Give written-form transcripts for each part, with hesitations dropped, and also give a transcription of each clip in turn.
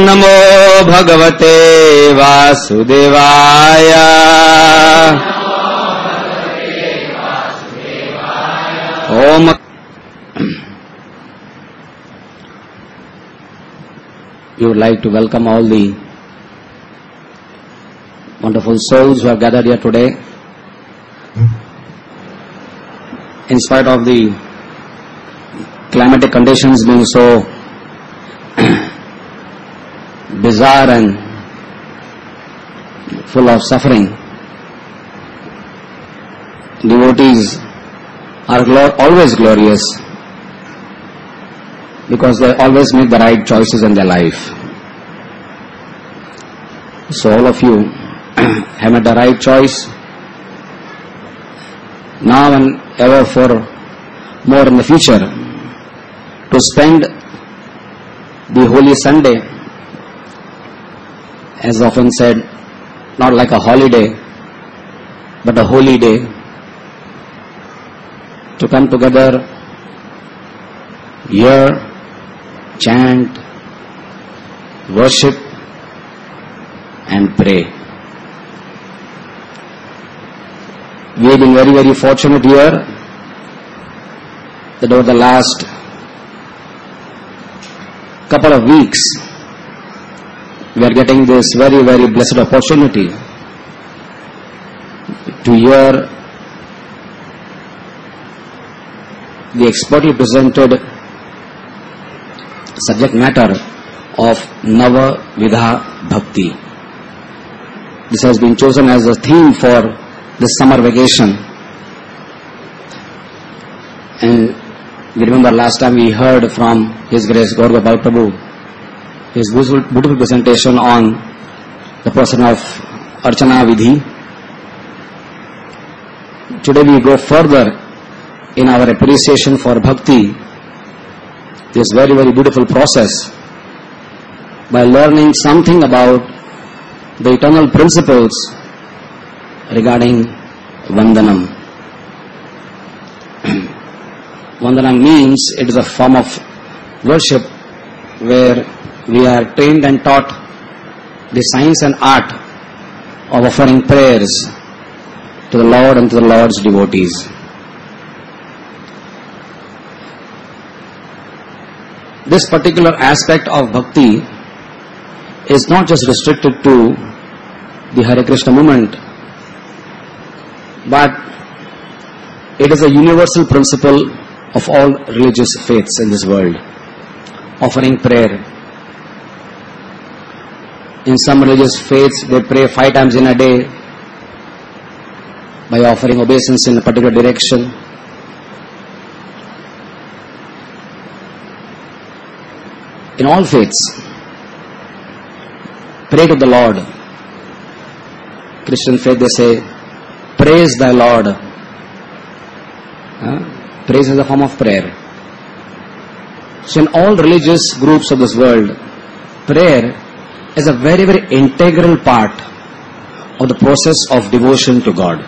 नमो भगवते वासुदेवाय। ओम। We would like to welcome all the wonderful souls who have gathered here today. In spite of the climatic conditions being so bizarre and full of suffering, devotees are always glorious because they always make the right choices in their life. So all of you have made the right choice now and ever for more in the future to spend the Holy Sunday, as often said, not like a holiday but a holy day, to come together, hear, chant, worship and pray. We have been very, very fortunate here that over the last couple of weeks we are getting this very, very blessed opportunity to hear the expertly presented subject matter of Navavidha Bhakti. This has been chosen as a theme for this summer vacation. And we remember last time we heard from His Grace Gaur Gopal Prabhu his beautiful presentation on the person of Archana Vidhi. Today we go further in our appreciation for Bhakti, this very, very beautiful process, by learning something about the eternal principles regarding Vandanam. Vandanam means it is a form of worship where we are trained and taught the science and art of offering prayers to the Lord and to the Lord's devotees. This particular aspect of bhakti is not just restricted to the Hare Krishna movement, but it is a universal principle of all religious faiths in this world, offering prayer. In some religious faiths, they pray 5 times in a day by offering obeisance in a particular direction. In all faiths, pray to the Lord. Christian faith, they say, praise thy Lord. Praise is a form of prayer. So in all religious groups of this world, prayer is a very, very integral part of the process of devotion to God.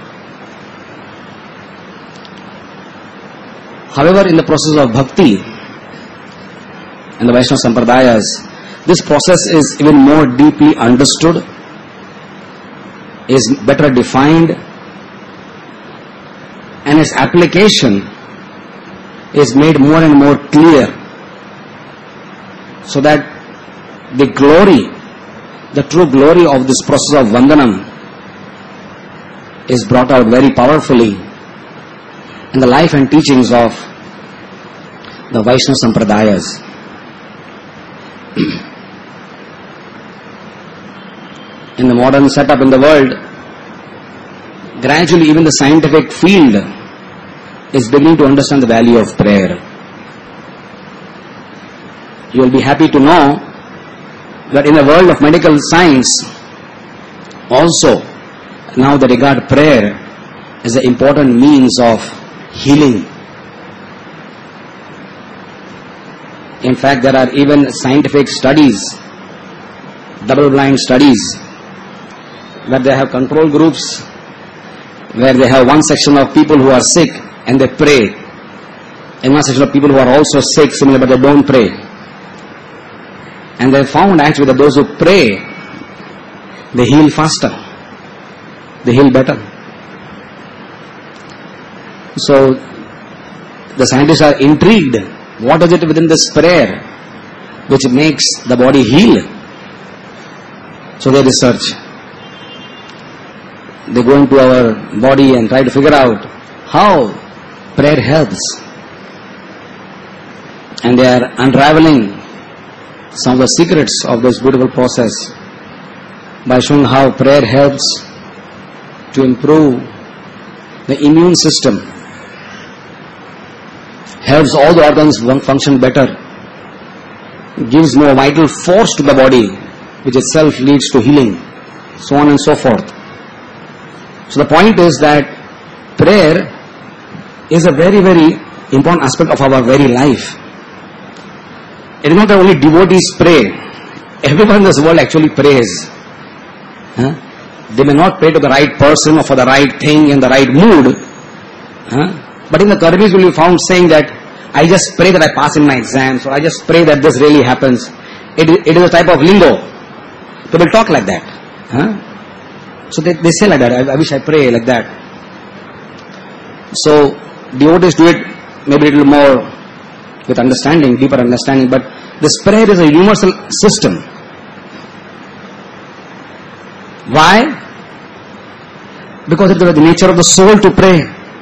However, in the process of bhakti and the Vaishnava Sampradayas, this process is even more deeply understood, is better defined, and its application is made more and more clear, so that the glory, the true glory of this process of Vandanam is brought out very powerfully in the life and teachings of the Vaishnava Sampradayas. In the modern setup in the world, gradually even the scientific field is beginning to understand the value of prayer. You will be happy to know that in the world of medical science also now they regard prayer as an important means of healing. In fact, there are even scientific studies, double-blind studies, where they have control groups, where they have one section of people who are sick and they pray, and one section of people who are also sick, similar, but they don't pray. And they found actually that those who pray, they heal faster. They heal better. So, the scientists are intrigued. What is it within this prayer which makes the body heal? So they research. They go into our body and try to figure out how prayer helps. And they are unraveling some of the secrets of this beautiful process by showing how prayer helps to improve the immune system, helps all the organs function better, gives more vital force to the body, which itself leads to healing, so on and so forth. So the point is that prayer is a very, very important aspect of our very life. It is not that only devotees pray. Everyone in this world actually prays. They may not pray to the right person or for the right thing in the right mood. But in the Karmis will be found saying that I just pray that I pass in my exams, or I just pray that this really happens. It is a type of lingo. People talk like that. So they say like that, I wish I pray like that. So devotees do it maybe a little more with understanding, deeper understanding, but this prayer is a universal system. Why? Because it is the nature of the soul to pray.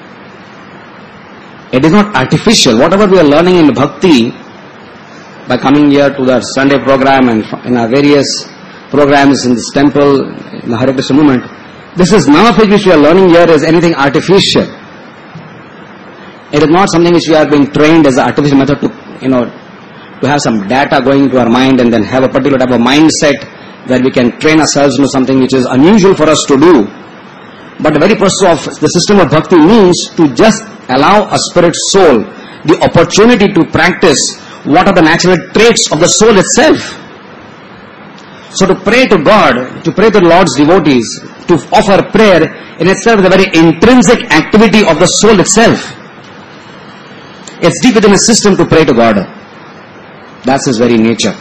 It is not artificial. Whatever we are learning in bhakti, by coming here to the Sunday program and in our various programs in this temple, in the Hare Krishna movement, this is none of it which we are learning here is anything artificial. It is not something which we are being trained as an artificial method to have some data going into our mind and then have a particular type of mindset where we can train ourselves into something which is unusual for us to do. But the very process of the system of bhakti means to just allow a spirit soul the opportunity to practice what are the natural traits of the soul itself. So to pray to God, to pray to the Lord's devotees, to offer prayer in itself is a very intrinsic activity of the soul itself. It's deep within a system to pray to God. That's His very nature.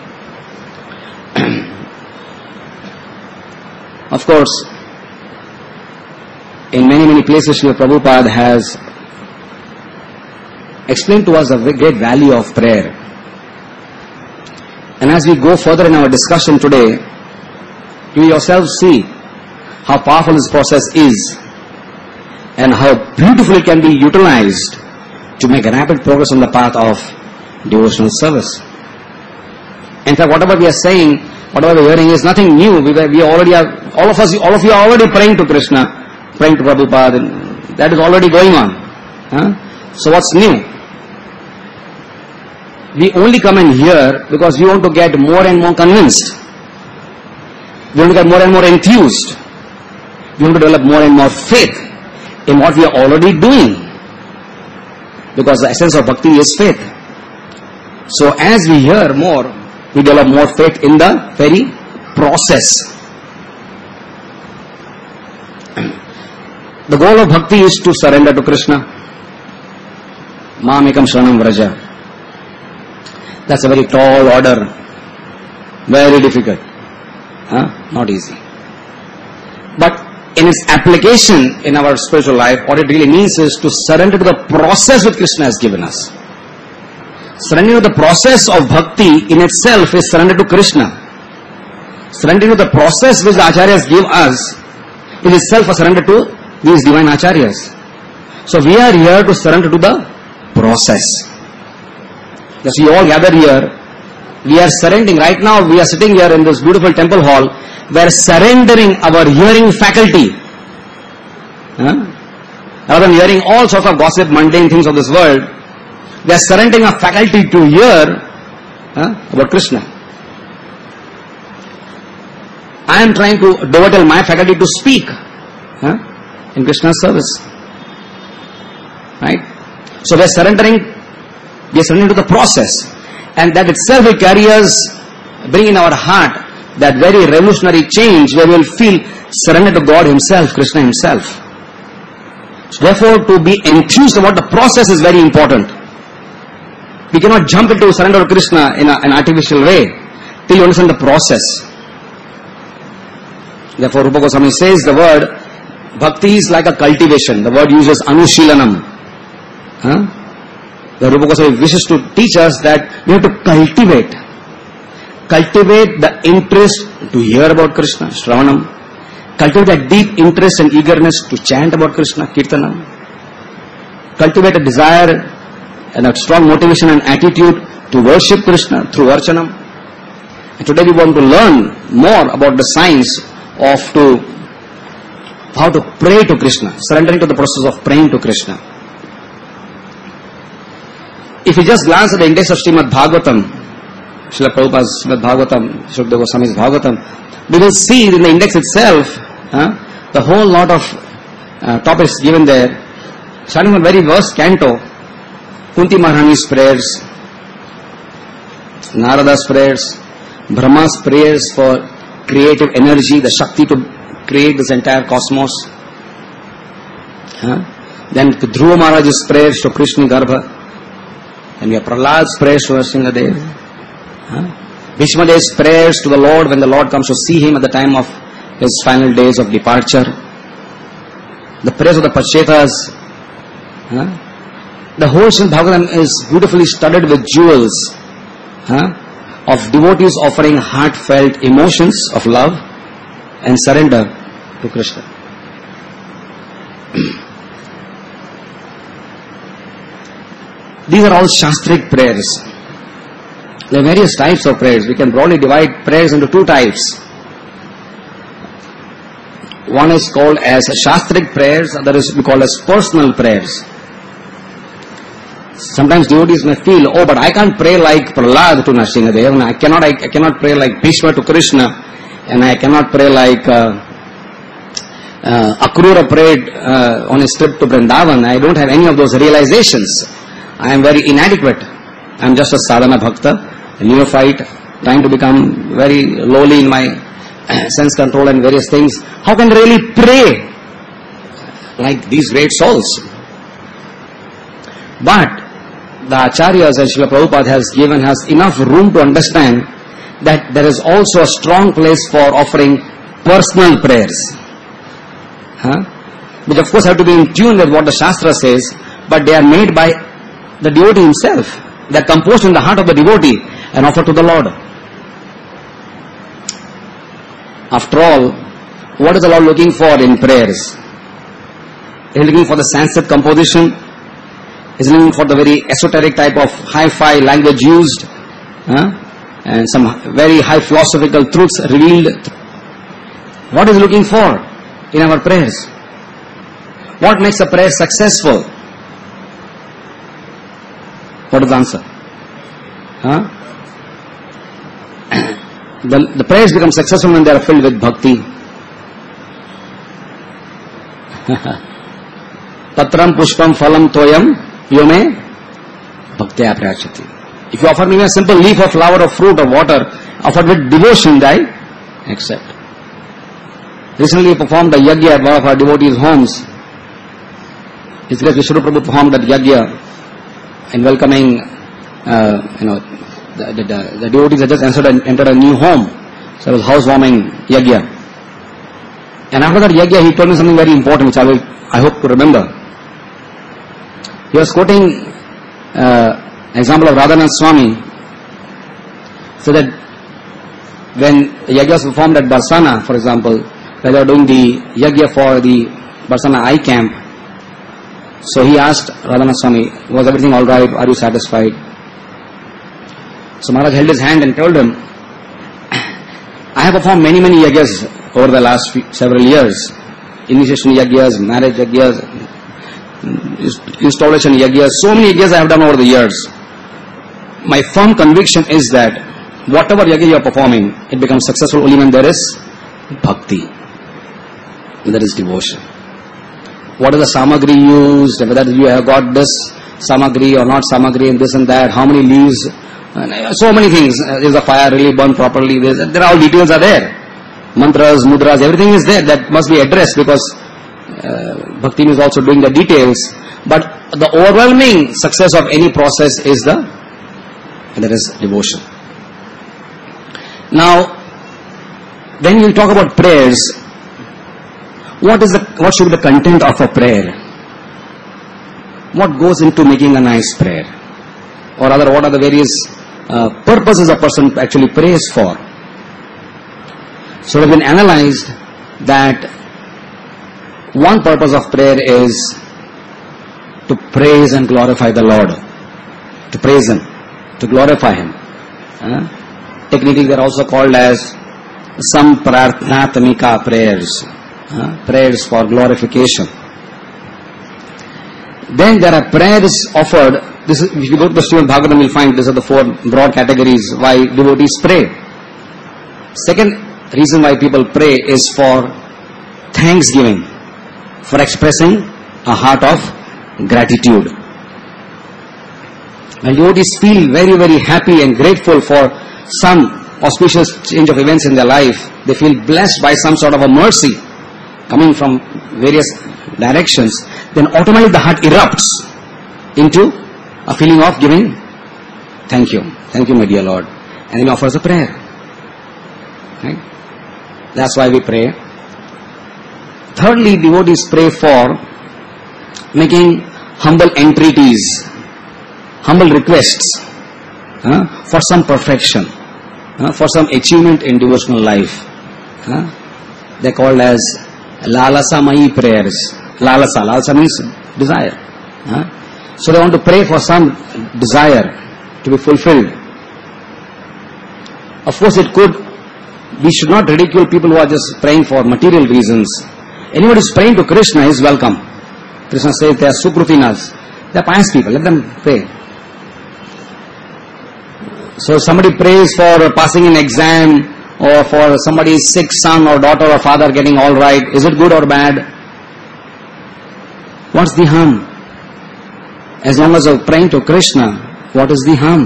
Of course, in many places Srila Prabhupada has explained to us the great value of prayer. And as we go further in our discussion today, you yourselves see how powerful this process is and how beautifully it can be utilized to make rapid progress on the path of devotional service. In fact, whatever we are saying, whatever we are hearing is nothing new. We already are, all of you are already praying to Krishna, praying to Prabhupada, and that is already going on. So what's new? We only come in here because we want to get more and more convinced. We want to get more and more enthused. We want to develop more and more faith in what we are already doing. Because the essence of bhakti is faith. So as we hear more, we develop more faith in the very process. The goal of bhakti is to surrender to Krishna. Mamekam Sharanam Vraja. That's a very tall order. Very difficult. Not easy. But in its application in our spiritual life, what it really means is to surrender to the process which Krishna has given us. Surrendering to the process of bhakti in itself is surrender to Krishna. Surrendering to the process which the Acharyas give us is itself a surrender to these divine Acharyas. So we are here to surrender to the process. As we all gather here, we are surrendering. Right now we are sitting here in this beautiful temple hall. We are surrendering our hearing faculty. Rather than hearing all sorts of gossip, mundane things of this world, we are surrendering our faculty to hear about Krishna. I am trying to devote my faculty to speak in Krishna's service. Right? So we are surrendering to the process. And that itself will carry us, bring in our heart that very revolutionary change where we will feel surrendered to God Himself, Krishna Himself. So therefore, to be enthused about the process is very important. We cannot jump into surrender to Krishna in an artificial way. till you understand the process. Therefore, Rupa Goswami says the word bhakti is like a cultivation. The word uses anushilanam. The Rupa Goswami wishes to teach us that we have to cultivate the interest to hear about Krishna, Shravanam, cultivate a deep interest and eagerness to chant about Krishna, Kirtanam, cultivate a desire and a strong motivation and attitude to worship Krishna through Archanam. And today we want to learn more about the science of how to pray to Krishna, surrendering to the process of praying to Krishna. If you just glance at the index of Srimad Bhagavatam, Srila Prabhupada's Srimad Bhagavatam, Shukdev Goswami's Bhagavatam, we will see in the index itself the whole lot of topics given there, starting from the very first canto, Kunti Maharani's prayers, Narada's prayers, Brahma's prayers for creative energy, the Shakti to create this entire cosmos. Then Dhruva Maharaj's prayers to Krishna Garbha. And we have Prahlad's prayers to Nrsimhadev. Bhishma Dev's prayers to the Lord when the Lord comes to see him at the time of his final days of departure. The prayers of the Pachetas. The whole Srimad Bhagavatam is beautifully studded with jewels of devotees offering heartfelt emotions of love and surrender to Krishna. These are all Shastric prayers. There are various types of prayers. We can broadly divide prayers into two types. One is called as Shastric prayers, other is called as personal prayers. Sometimes devotees may feel, but I can't pray like Prahlad to Nrsimhadev, and I cannot pray like Bhishma to Krishna, and I cannot pray like Akrura prayed on his trip to Vrindavan. I don't have any of those realizations. I am very inadequate. I am just a sadhana bhakta, a neophyte, trying to become very lowly in my sense control and various things. How can I really pray like these great souls? But the Acharyas and Srila Prabhupada has given us enough room to understand that there is also a strong place for offering personal prayers. Which of course have to be in tune with what the Shastra says, but they are made by the devotee himself. They are composed in the heart of the devotee and offered to the Lord. After all, what is the Lord looking for in prayers? Is he looking for the Sanskrit composition? Is he looking for the very esoteric type of hi-fi language used? And some very high philosophical truths revealed? What is he looking for in our prayers? What makes a prayer successful? What is the answer? The prayers become successful when they are filled with bhakti. Patram pushpam phalam toyam yome bhaktya prayachati. If you offer me a simple leaf or flower or fruit or water, offered with devotion, I accept. Recently we performed a yajna at one of our devotees' homes. His Grace Vishnu Prabhu performed that yajna in welcoming, the devotees had just entered a new home. So it was housewarming yajna. And after that yajna, he told me something very important, which I hope to remember. He was quoting example of Radhanath Swami, so that when yajna was performed at Barsana, for example, when they were doing the yajna for the Barsana eye camp, so he asked Radhanath Swami, was everything alright, are you satisfied? So Maharaj held his hand and told him, I have performed many yajnas over the last several years. Initiation yajnas, marriage yajnas, installation yajnas, so many yajnas I have done over the years. My firm conviction is that whatever yajna you are performing, it becomes successful only when there is bhakti, when there is devotion. What is the samagri used, whether you have got this samagri or not samagri and this and that, how many leaves, so many things. Is the fire really burned properly? There are all details are there. Mantras, mudras, everything is there that must be addressed, because bhakti is also doing the details. But the overwhelming success of any process is there is devotion. Now, when you talk about prayers, what should be the content of a prayer? What goes into making a nice prayer? Or rather, what are the various purposes a person actually prays for? So it has been analyzed that one purpose of prayer is to praise and glorify the Lord. To praise Him, to glorify Him. Technically, they are also called as Samprarthnatmika prayers. Prayers for glorification. Then there are prayers offered. If you go to the Srimad Bhagavatam, you will find these are the four broad categories why devotees pray. Second reason why people pray is for thanksgiving, for expressing a heart of gratitude. When devotees feel very, very happy and grateful for some auspicious change of events in their life, they feel blessed by some sort of a mercy coming from various directions, then automatically the heart erupts into a feeling of giving thank you my dear Lord, and then offers a prayer. Right? That's why we pray. Thirdly, devotees pray for making humble entreaties, humble requests for some perfection, for some achievement in devotional life. They are called as Lalasa-mayi prayers. Lalasa means desire. So they want to pray for some desire to be fulfilled. Of course, we should not ridicule people who are just praying for material reasons. Anyone who is praying to Krishna is welcome. Krishna says they are Sukrupinas. They are pious people. Let them pray. So somebody prays for passing an exam, or for somebody's sick son or daughter or father getting all right. Is it good or bad? What's the harm? As long as you're praying to Krishna, what is the harm?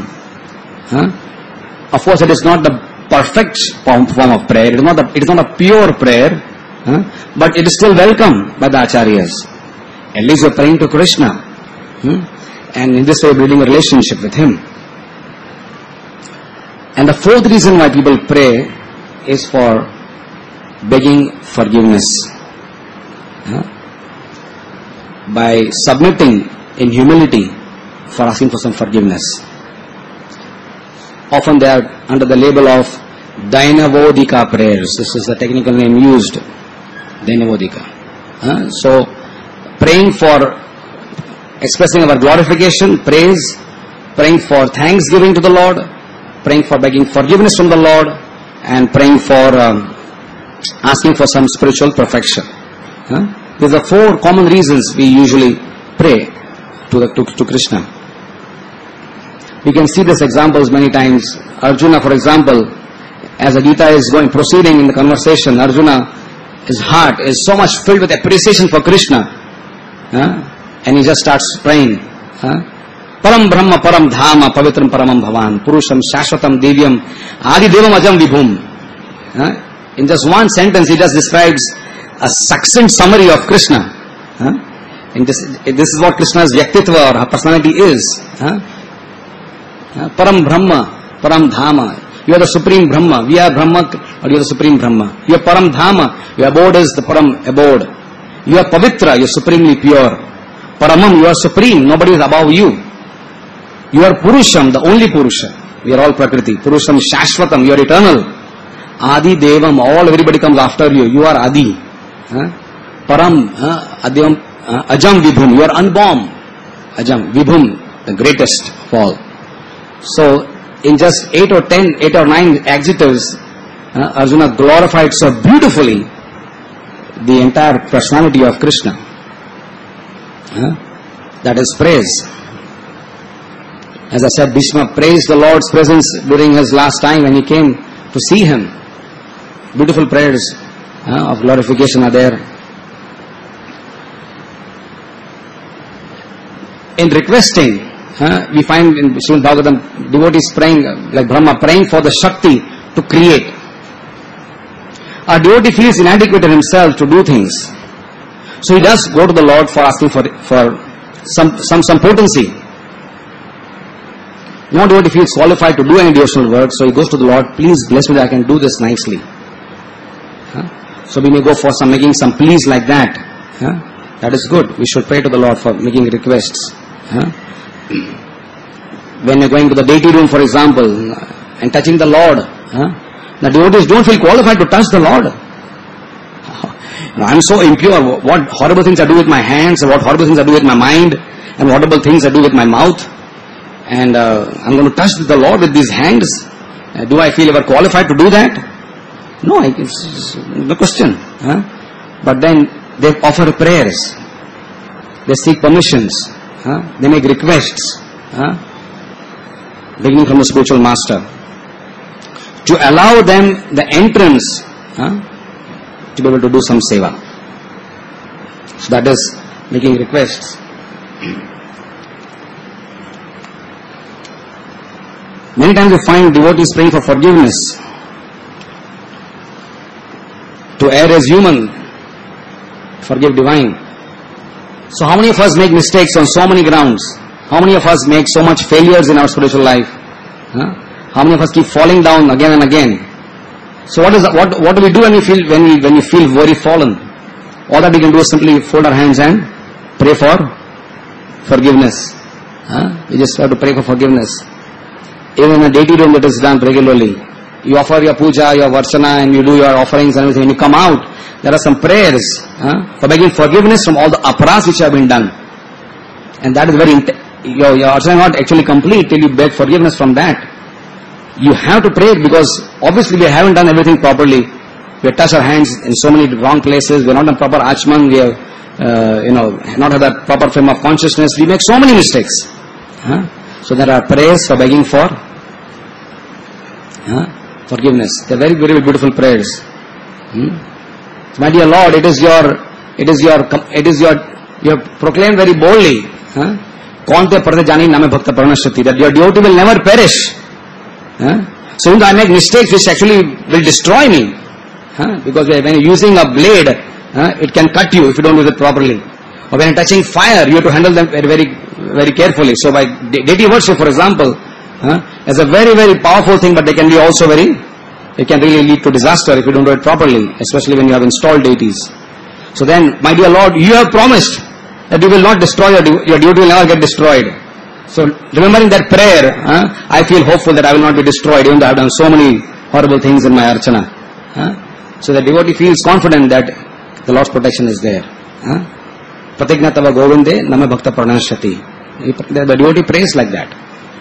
Of course, it is not the perfect form of prayer. It is not a pure prayer, but it is still welcome by the acharyas. At least you're praying to Krishna, and in this way building a relationship with Him. And the fourth reason why people pray is for begging forgiveness. By submitting in humility for asking for some forgiveness. Often they are under the label of Dainavodika prayers. This is the technical name used. Dainavodika. So, praying for expressing our glorification, praise, praying for thanksgiving to the Lord, praying for begging forgiveness from the Lord, and praying for asking for some spiritual perfection. These are four common reasons we usually pray to Krishna. We can see these examples many times. Arjuna, for example, as the Gita is proceeding in the conversation, Arjuna, his heart is so much filled with appreciation for Krishna, and he just starts praying. Param Brahma Param Dhama Pavitram Paramam Bhavan Purusham Shashvatam Devyam Adi Devam Ajam Vibhum. In just one sentence, he just describes a succinct summary of Krishna. And this is what Krishna's Vyaktitva or personality is. Param Brahma, Param Dhama. You are the Supreme Brahma. We are Brahma, or you are the Supreme Brahma. You are Param Dhama. Your abode is the Param abode. You are Pavitra. You are supremely pure. Paramam, you are supreme. Nobody is above you. You are Purusham, the only Purusha. We are all Prakriti. Purusham Shashvatam, you are eternal. Adi Devam, everybody comes after you. You are Adi. Param, Adyam, Ajam Vibhum, you are unborn. Ajam, Vibhum, the greatest of all. So, in just 8 or 9 adjectives, Arjuna glorified so beautifully the entire personality of Krishna. That is praise. As I said, Bhishma praised the Lord's presence during his last time when he came to see him. Beautiful prayers of glorification are there. In requesting, we find in Srimad Bhagavatam, devotees praying, like Brahma, praying for the Shakti to create. A devotee feels inadequate in himself to do things. So he does go to the Lord for asking for some potency. No devotee feels qualified to do any devotional work, so he goes to the Lord, please bless me that I can do this nicely. So we may go for making some pleas like that. That is good. We should pray to the Lord for making requests. When you're going to the deity room, for example, and touching the Lord, the devotees don't feel qualified to touch the Lord. I'm so impure. What horrible things I do with my hands, and what horrible things I do with my mind, and what horrible things I do with my mouth. And I'm going to touch the Lord with these hands. Do I feel ever qualified to do that? No, it's the question. But then they offer prayers. They seek permissions. They make requests. Beginning from the spiritual master. To allow them the entrance to be able to do some seva. So that is making requests. Many times you find devotees praying for forgiveness. To err as human, forgive divine. So how many of us make mistakes on so many grounds? How many of us make so much failures in our spiritual life? How many of us keep falling down again and again? So what do we do when we feel very fallen? All that we can do is simply fold our hands and pray for forgiveness. We just have to pray for forgiveness. Even in a deity room that is done regularly, you offer your puja, your varshana, and you do your offerings and everything. When you come out, there are some prayers for begging forgiveness from all the aparas which have been done. And that is your archana is not actually complete till you beg forgiveness from that. You have to pray because obviously we haven't done everything properly. We have touched our hands in so many wrong places. We are not in proper achman. We have not had that proper frame of consciousness. We make so many mistakes. So there are prayers for begging for forgiveness. They are very, very beautiful prayers. So my dear Lord, you have proclaimed very boldly, Konte Prade Jani Name Bhakta Pranashati, that your devotee will never perish. So even though I make mistakes which actually will destroy me, because when you're using a blade, it can cut you if you don't use it properly. Or when you're touching fire, you have to handle them very, very, very carefully. So by deity worship, for example, is a very, very powerful thing, but they can be also it can really lead to disaster if you don't do it properly, especially when you have installed deities. So then, my dear Lord, you have promised that you will not destroy your devotee will never get destroyed. So remembering that prayer, I feel hopeful that I will not be destroyed, even though I have done so many horrible things in my archana. So the devotee feels confident that the Lord's protection is there. Pratigna tava govinde name bhakta pranashati. The devotee prays like that.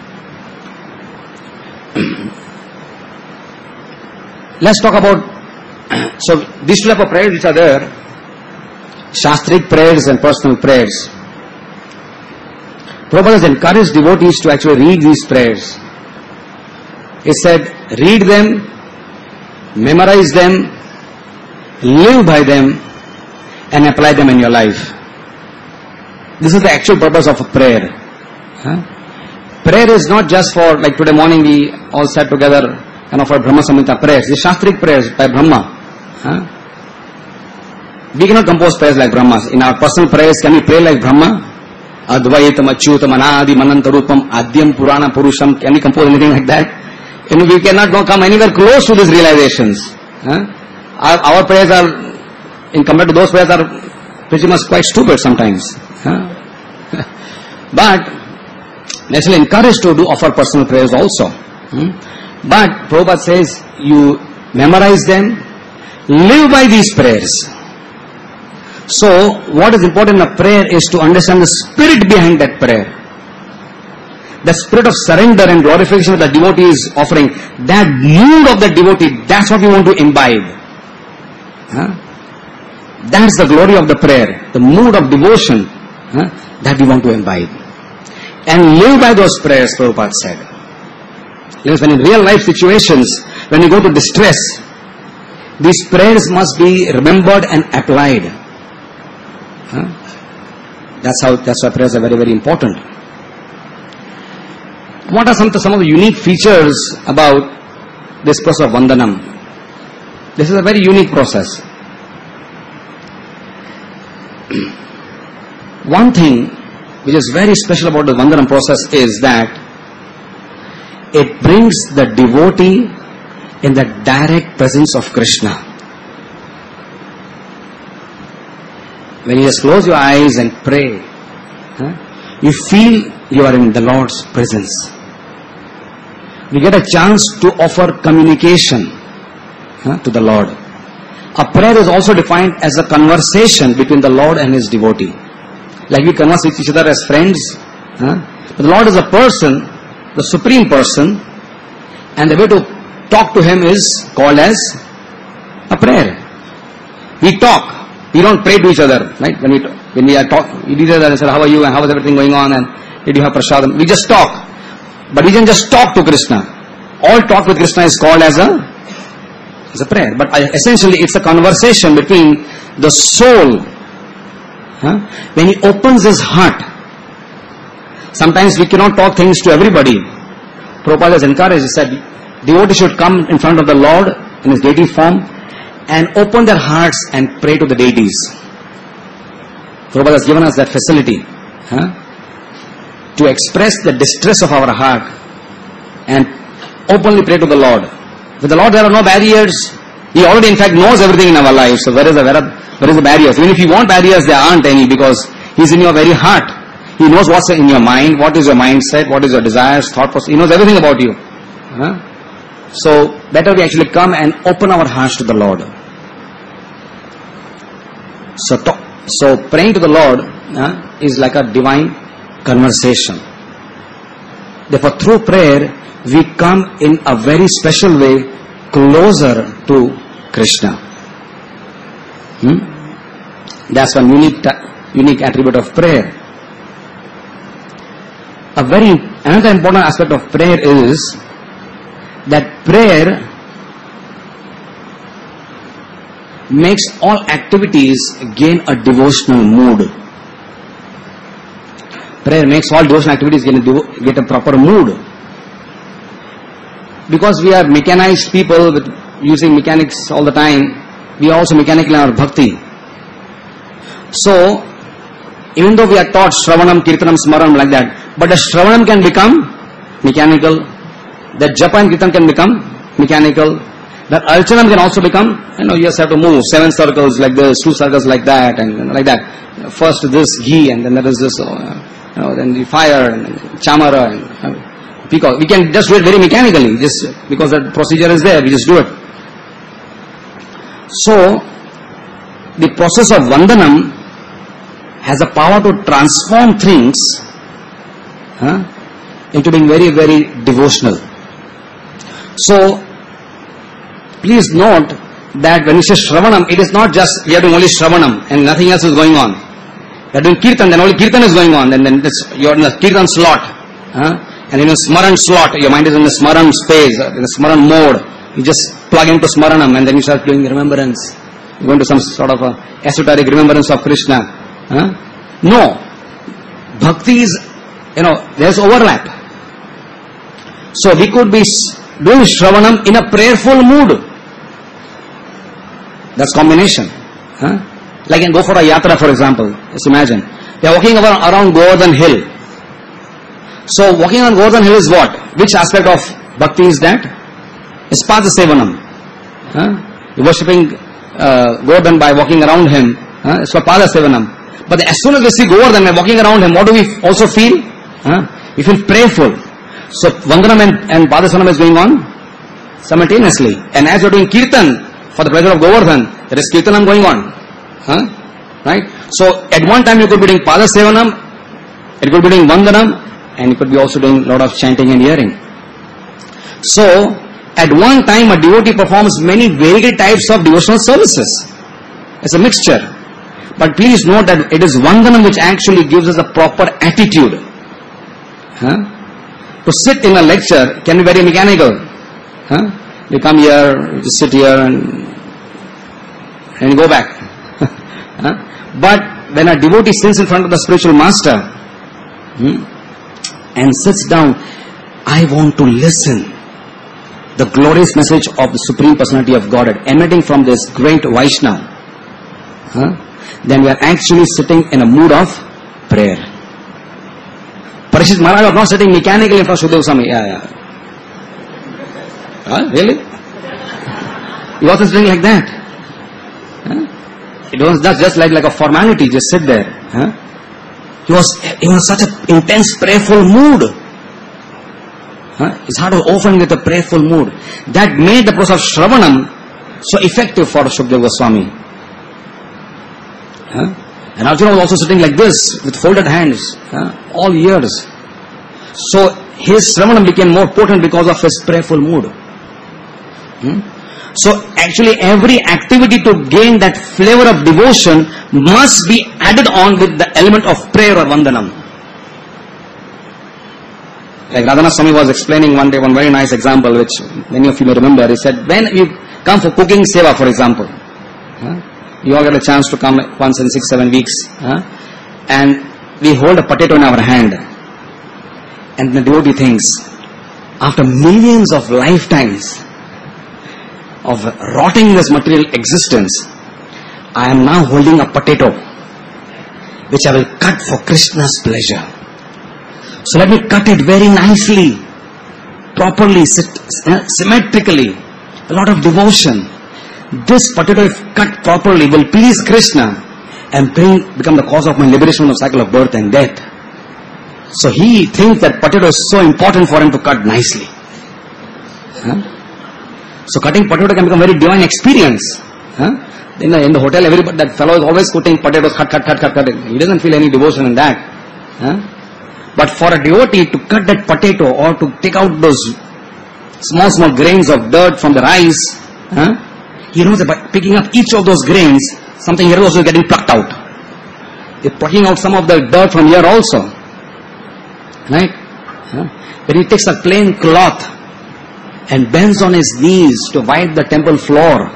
Let's talk about, so these two type of prayers which are there, Shastric prayers and personal prayers. Prabhupada has encouraged devotees to actually read these prayers. He said, read them, memorize them, live by them, and apply them in your life. This is the actual purpose of a prayer. Prayer is not just for, like today morning we all sat together and offered Brahma Samhita prayers. These Shastric prayers by Brahma. We cannot compose prayers like Brahma. In our personal prayers, can we pray like Brahma? Advaitam, Achyutam, Anadi, Manantarupam, Adyam, Purana, Purusham. Can we compose anything like that? We cannot come anywhere close to these realizations. Our prayers are, in compared to those prayers, are pretty much quite stupid sometimes. But we actually encouraged to offer personal prayers also. But Prabhupada says, you memorize them, live by these prayers. So, what is important in a prayer is to understand the spirit behind that prayer. The spirit of surrender and glorification that the devotee is offering. That mood of the devotee, that's what we want to imbibe. That's the glory of the prayer. The mood of devotion that we want to imbibe. And live by those prayers, Prabhupada said. Because when in real life situations, when you go to distress, these prayers must be remembered and applied. That's why prayers are very, very important. What are some of the unique features about this process of Vandanam? This is a very unique process. One thing which is very special about the Vandanam process is that it brings the devotee in the direct presence of Krishna. When you just close your eyes and pray, you feel you are in the Lord's presence. We get a chance to offer communication to the Lord. A prayer is also defined as a conversation between the Lord and His devotee. Like we converse with each other as friends. But the Lord is a person, the supreme person, and the way to talk to Him is called as a prayer. We talk. We don't pray to each other, right? When we are talking, we each other and say, how are you and how is everything going on and did you have prasadam? We just talk. But we can just talk to Krishna. All talk with Krishna is called as a prayer. But essentially it's a conversation between the soul. When he opens his heart. Sometimes we cannot talk things to everybody. Prabhupada has encouraged, he said, devotees should come in front of the Lord in His deity form and open their hearts and pray to the deities. Prabhupada has given us that facility to express the distress of our heart and openly pray to the Lord. With the Lord there are no barriers. He already in fact knows everything in our lives. So where is the barriers? Even if you want barriers, there aren't any because He's in your very heart. He knows what's in your mind, what is your mindset, what is your desires, thought process. He knows everything about you. So better we actually come and open our hearts to the Lord. So praying to the Lord is like a divine conversation. Therefore through prayer we come in a very special way closer to Krishna. That's one unique attribute of prayer. Another important aspect of prayer is that prayer makes all activities gain a devotional mood. Prayer makes all devotional activities get a proper mood. Because we are mechanized people with using mechanics all the time, we are also mechanical in our bhakti. So, even though we are taught Shravanam, Kirtanam, Smaranam like that, but the Shravanam can become mechanical, the Japa and Kirtan can become mechanical, the Archanam can also become, you just have to move 7 circles like this, 2 circles like that, and like that. First this ghee, and then there is this, then the fire, and chamara, and peacock. We can just do it very mechanically, just because that procedure is there, we just do it. So, the process of Vandanam has a power to transform things into being very, very devotional. So, please note that when you say Shravanam, it is not just we are doing only Shravanam and nothing else is going on. We are doing Kirtan, then only Kirtan is going on, and then you are in the Kirtan slot. And in a Smaran slot, your mind is in the Smaran space, in the Smaran mode. You just plug into Smaranam and then you start doing remembrance. You go into some sort of a esoteric remembrance of Krishna. No. Bhakti is, there's overlap. So we could be doing Shravanam in a prayerful mood. That's combination. Like go for a yatra, for example. Just imagine. They are walking around Govardhan Hill. So walking on Govardhan Hill is what? Which aspect of bhakti is that? It's Pada Sevanam. You're worshipping Govardhan by walking around him. It's for Pada Sevanam. But as soon as we see Govardhan and walking around him, what do we also feel? We feel prayerful. So Vandanam and Pada Sevanam is going on simultaneously. And as you're doing Kirtan for the pleasure of Govardhan, there is Kirtanam going on. Right? So at one time you could be doing Pada Sevanam, it could be doing Vandanam, and you could be also doing a lot of chanting and hearing. So at one time a devotee performs many varied types of devotional services. It's a mixture. But please note that it is Vandanam which actually gives us a proper attitude. To sit in a lecture can be very mechanical. You come here, you sit here and go back. But when a devotee sits in front of the spiritual master and sits down, I want to listen. The glorious message of the Supreme Personality of Godhead emanating from this great Vaishnava. Then we are actually sitting in a mood of prayer. Parikshit Maharaj was not sitting mechanically in front of Shukadeva Swami. Really? He wasn't sitting like that. It was just like a formality, just sit there. He was in such an intense prayerful mood. His heart was open with a prayerful mood. That made the process of Shravanam so effective for Shukadeva Goswami. And Arjuna was also sitting like this with folded hands all years. So his Shravanam became more potent because of his prayerful mood. So actually every activity to gain that flavor of devotion must be added on with the element of prayer or vandanam. Like Radhanath Swami was explaining one day one very nice example which many of you may remember. He said, when you come for cooking seva, for example, you all get a chance to come once in 6-7 weeks, and we hold a potato in our hand, and the devotee thinks, after millions of lifetimes of rotting this material existence, I am now holding a potato which I will cut for Krishna's pleasure. So let me cut it very nicely, properly, symmetrically, a lot of devotion. This potato, if cut properly, will please Krishna and become the cause of my liberation from the cycle of birth and death. So he thinks that potato is so important for him to cut nicely. So cutting potato can become a very divine experience. In the hotel, everybody, that fellow is always cutting potatoes, cut. He doesn't feel any devotion in that. But for a devotee to cut that potato or to take out those small grains of dirt from the rice, he knows that by picking up each of those grains, something here also is getting plucked out. They're plucking out some of the dirt from here also. Right? When he takes a plain cloth and bends on his knees to wipe the temple floor,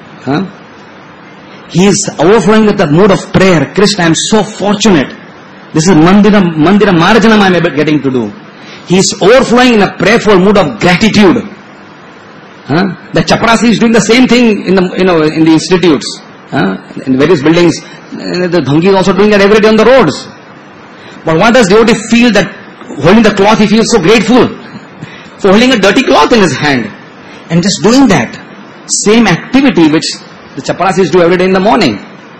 he is overflowing with the mood of prayer. Krishna, I am so fortunate. This is Mandira Marjanam I am getting to do. He is overflowing in a prayerful mood of gratitude. The Chaprasi is doing the same thing in the institutes, in various buildings. The Dhangi is also doing that every day on the roads. But why does devotee feel that holding the cloth he feels so grateful for holding a dirty cloth in his hand and just doing that same activity which the Chaprasis do every day in the morning.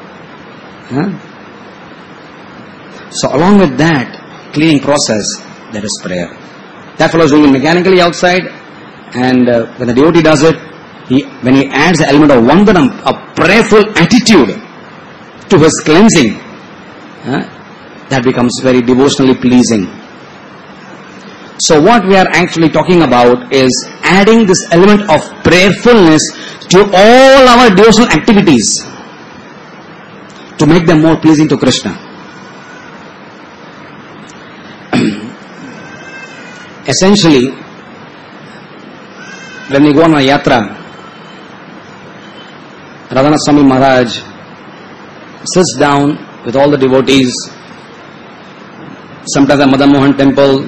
So along with that cleaning process, there is prayer. That fellow is doing it mechanically outside, and when the devotee does it, when he adds the element of vandanam, a prayerful attitude to his cleansing, that becomes very devotionally pleasing. So what we are actually talking about is adding this element of prayerfulness to all our devotional activities to make them more pleasing to Krishna. Essentially, when we go on a yatra, Radhanath Swami Maharaj sits down with all the devotees, sometimes at Madan Mohan temple.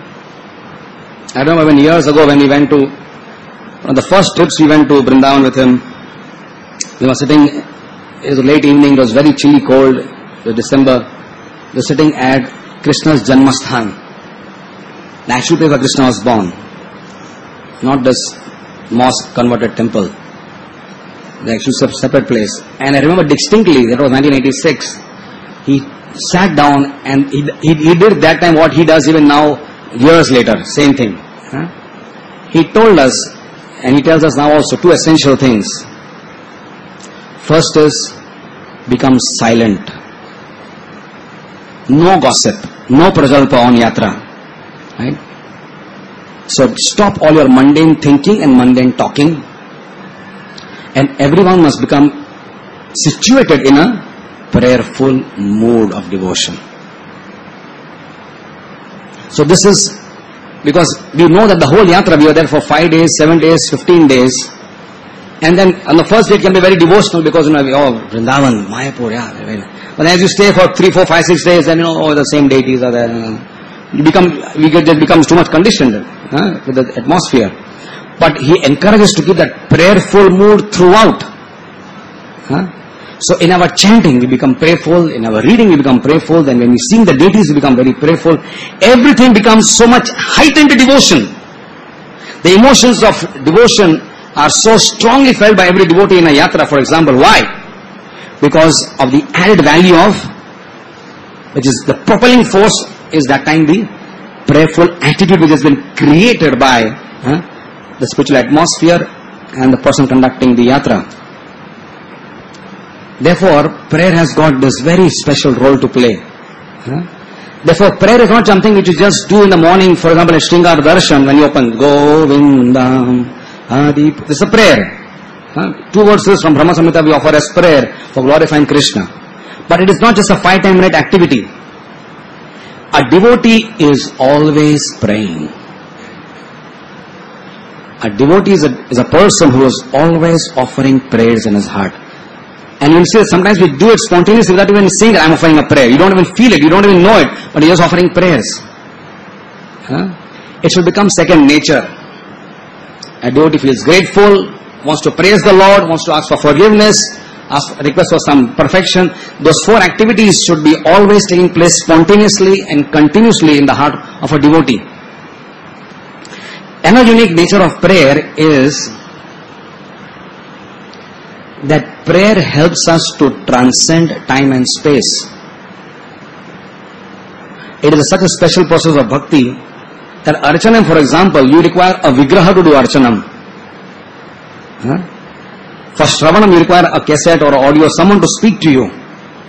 I remember when years ago when we went to, one of the first trips we went to Vrindavan with him, we were sitting, it was late evening, it was very chilly cold, it was December, we were sitting at Krishna's Janmasthan, the actual place where Krishna was born, not this mosque converted temple, the actual separate place. And I remember distinctly, that was 1986, he sat down and he did that time what he does even now, years later, same thing. He told us, and he tells us now also, two essential things. First is, become silent. No gossip, no prajalpa on yatra. Right? So stop all your mundane thinking and mundane talking, and everyone must become situated in a prayerful mood of devotion. So this is because we know that the whole yatra, we are there for 5 days, 7 days, 15 days, and then on the first day it can be very devotional because Vrindavan, Mayapur, but as you stay for 3, 4, 5, 6 days, then the same deities are there. It becomes too much conditioned with the atmosphere. But he encourages to keep that prayerful mood throughout. So in our chanting we become prayerful, in our reading we become prayerful, then when we sing the deities we become very prayerful. Everything becomes so much heightened devotion The emotions of devotion are so strongly felt by every devotee in a yatra, for example. Why? Because of the added value of, which is the propelling force, is that time the prayerful attitude which has been created by the spiritual atmosphere and the person conducting the yatra. Therefore, prayer has got this very special role to play. Therefore, prayer is not something which you just do in the morning, for example, at Sringar Darshan, when you open Govindam Adi. This is a prayer. 2 verses from Brahma Samhita we offer as prayer for glorifying Krishna. But it is not just a 5-10-minute activity. A devotee is always praying. A devotee is a person who is always offering prayers in his heart. And you will see sometimes we do it spontaneously without even saying that I am offering a prayer. You don't even feel it, you don't even know it, but you are just offering prayers. It should become second nature. A devotee feels grateful, wants to praise the Lord, wants to ask for forgiveness, request for some perfection. Those 4 activities should be always taking place spontaneously and continuously in the heart of a devotee. Another unique nature of prayer is that prayer helps us to transcend time and space. It is such a special process of bhakti that archanam, for example, you require a vigraha to do archanam. For Shravanam, you require a cassette or audio, someone to speak to you.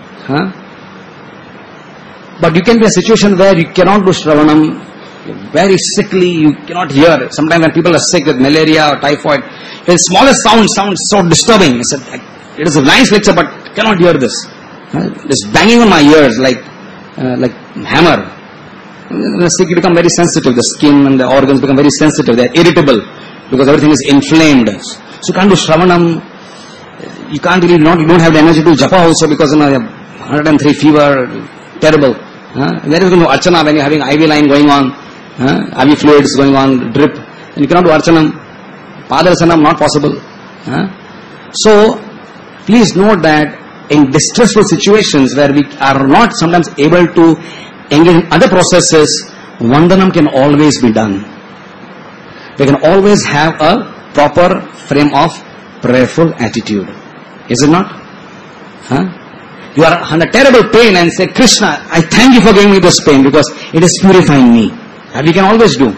But you can be in a situation where you cannot do Shravanam, very sickly, you cannot hear. Sometimes when people are sick with malaria or typhoid, the smallest sound sounds so disturbing. It is a nice lecture, but cannot hear this. It's banging on my ears like hammer. The sick, you become very sensitive. The skin and the organs become very sensitive. They are irritable because everything is inflamed. So you can't do Shravanam. You can't really you don't have the energy to japa also because you have 103 fever, terrible. There is no archana when you are having IV line going on, IV fluids going on, drip, and you cannot do archanam. Padarsanam, not possible. So, please note that in distressful situations where we are not sometimes able to engage in other processes, Vandanam can always be done. We can always have a proper frame of prayerful attitude. Is it not? You are under terrible pain and say, Krishna, I thank you for giving me this pain because it is purifying me. That we can always do.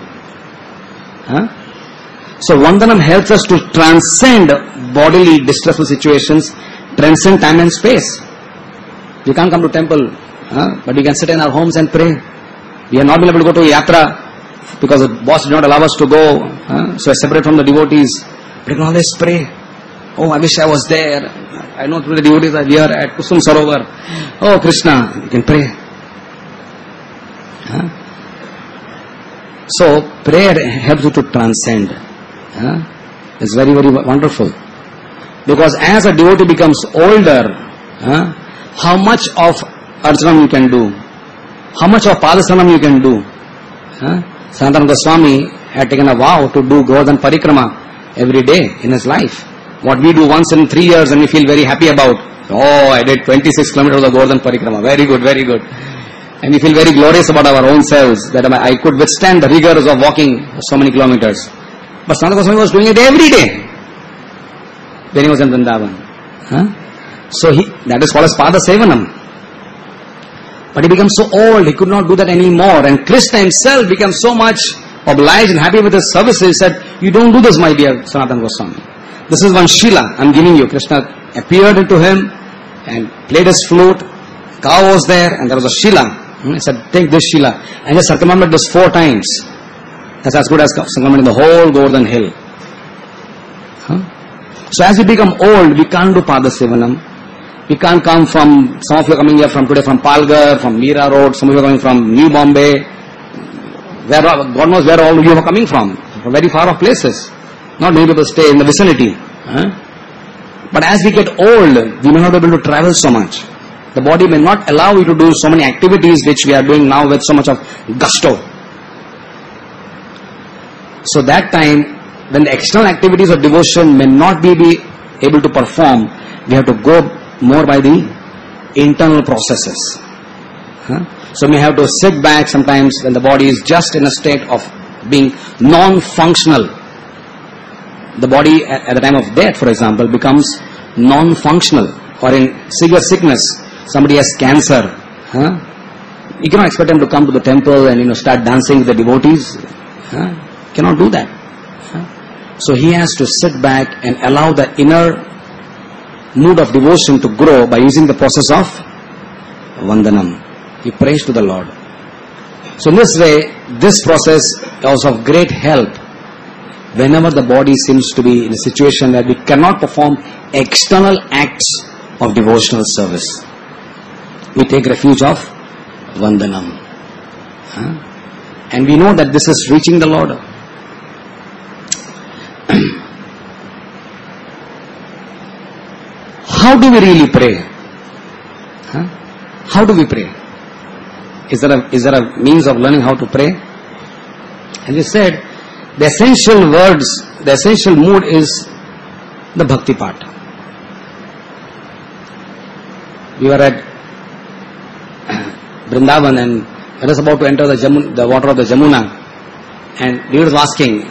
So Vandanam helps us to transcend bodily distressful situations, transcend time and space. We can't come to temple, but we can sit in our homes and pray. We have not been able to go to yatra because the boss did not allow us to go, so I separate from the devotees. But we can always pray. Oh, I wish I was there. I know the devotees are here at Kusum Sarovar. Oh, Krishna, you can pray. So, prayer helps you to transcend. It's very, very wonderful. Because as a devotee becomes older, how much of archanam you can do? How much of padasanam you can do? Sanatana Goswami had taken a vow to do Govardhan Parikrama every day in his life. What we do once in 3 years and we feel very happy about. Oh, I did 26 kilometers of Govardhan Parikrama. Very good, very good. And we feel very glorious about our own selves that I could withstand the rigors of walking so many kilometers. But Sanatana Goswami was doing it every day when he was in Vrindavan. So that is called as Pada Sevanam. But he became so old, he could not do that anymore. And Krishna himself became so much obliged and happy with his services. He said, you don't do this, my dear Sanatana Goswami. This is one Shila I am giving you. Krishna appeared into him and played his flute. Cow was there and there was a Shila. He said, take this Shila. And just circumvented this 4 times. That's as good as circumventing the whole Govardhan hill. So as we become old, we can't do Pada Sevanam. We can't come from, some of you are coming here from today from Palghar, from Meera Road, some of you are coming from New Bombay. Where, God knows where all you are coming from very far off places. Not many people stay in the vicinity. But as we get old, we may not be able to travel so much. The body may not allow you to do so many activities which we are doing now with so much of gusto. So that time, when the external activities of devotion may not be able to perform, we have to go more by the internal processes. So we have to sit back sometimes when the body is just in a state of being non-functional. the body at the time of death, for example, becomes non-functional, or in severe sickness, somebody has cancer, you cannot expect them to come to the temple and start dancing with the devotees. Cannot do that. So he has to sit back and allow the inner mood of devotion to grow by using the process of vandanam. He prays to the Lord. So in this way, this process is of great help whenever the body seems to be in a situation that we cannot perform external acts of devotional service. We take refuge of vandanam. And we know that this is reaching the Lord. How do we really pray? How do we pray? Is there a means of learning how to pray? And we said, the essential words, the essential mood is the bhakti part. We were at Vrindavan and I was about to enter the water of the Jamuna, and he was asking,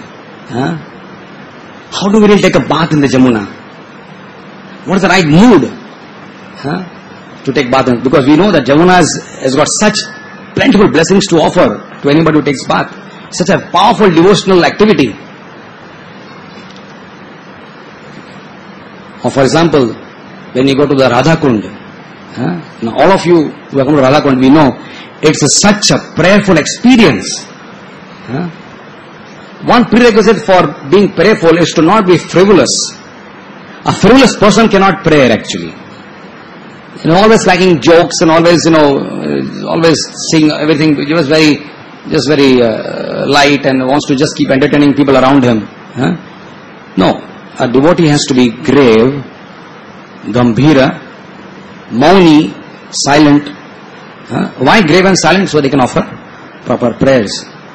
how do we really take a bath in the Jamuna? What is the right mood to take bath in? Because we know that Jamuna has got such plentiful blessings to offer to anybody who takes bath. Such a powerful devotional activity. Or for example, when you go to the Radha Kund, now all of you who have come to Radha Kund, we know it's such a prayerful experience. One prerequisite for being prayerful is to not be frivolous. A frivolous person cannot pray actually. Always liking jokes and always, always seeing everything just very light and wants to just keep entertaining people around him. No, a devotee has to be grave, gambhira, mauni, silent. Why grave and silent? So they can offer proper prayers.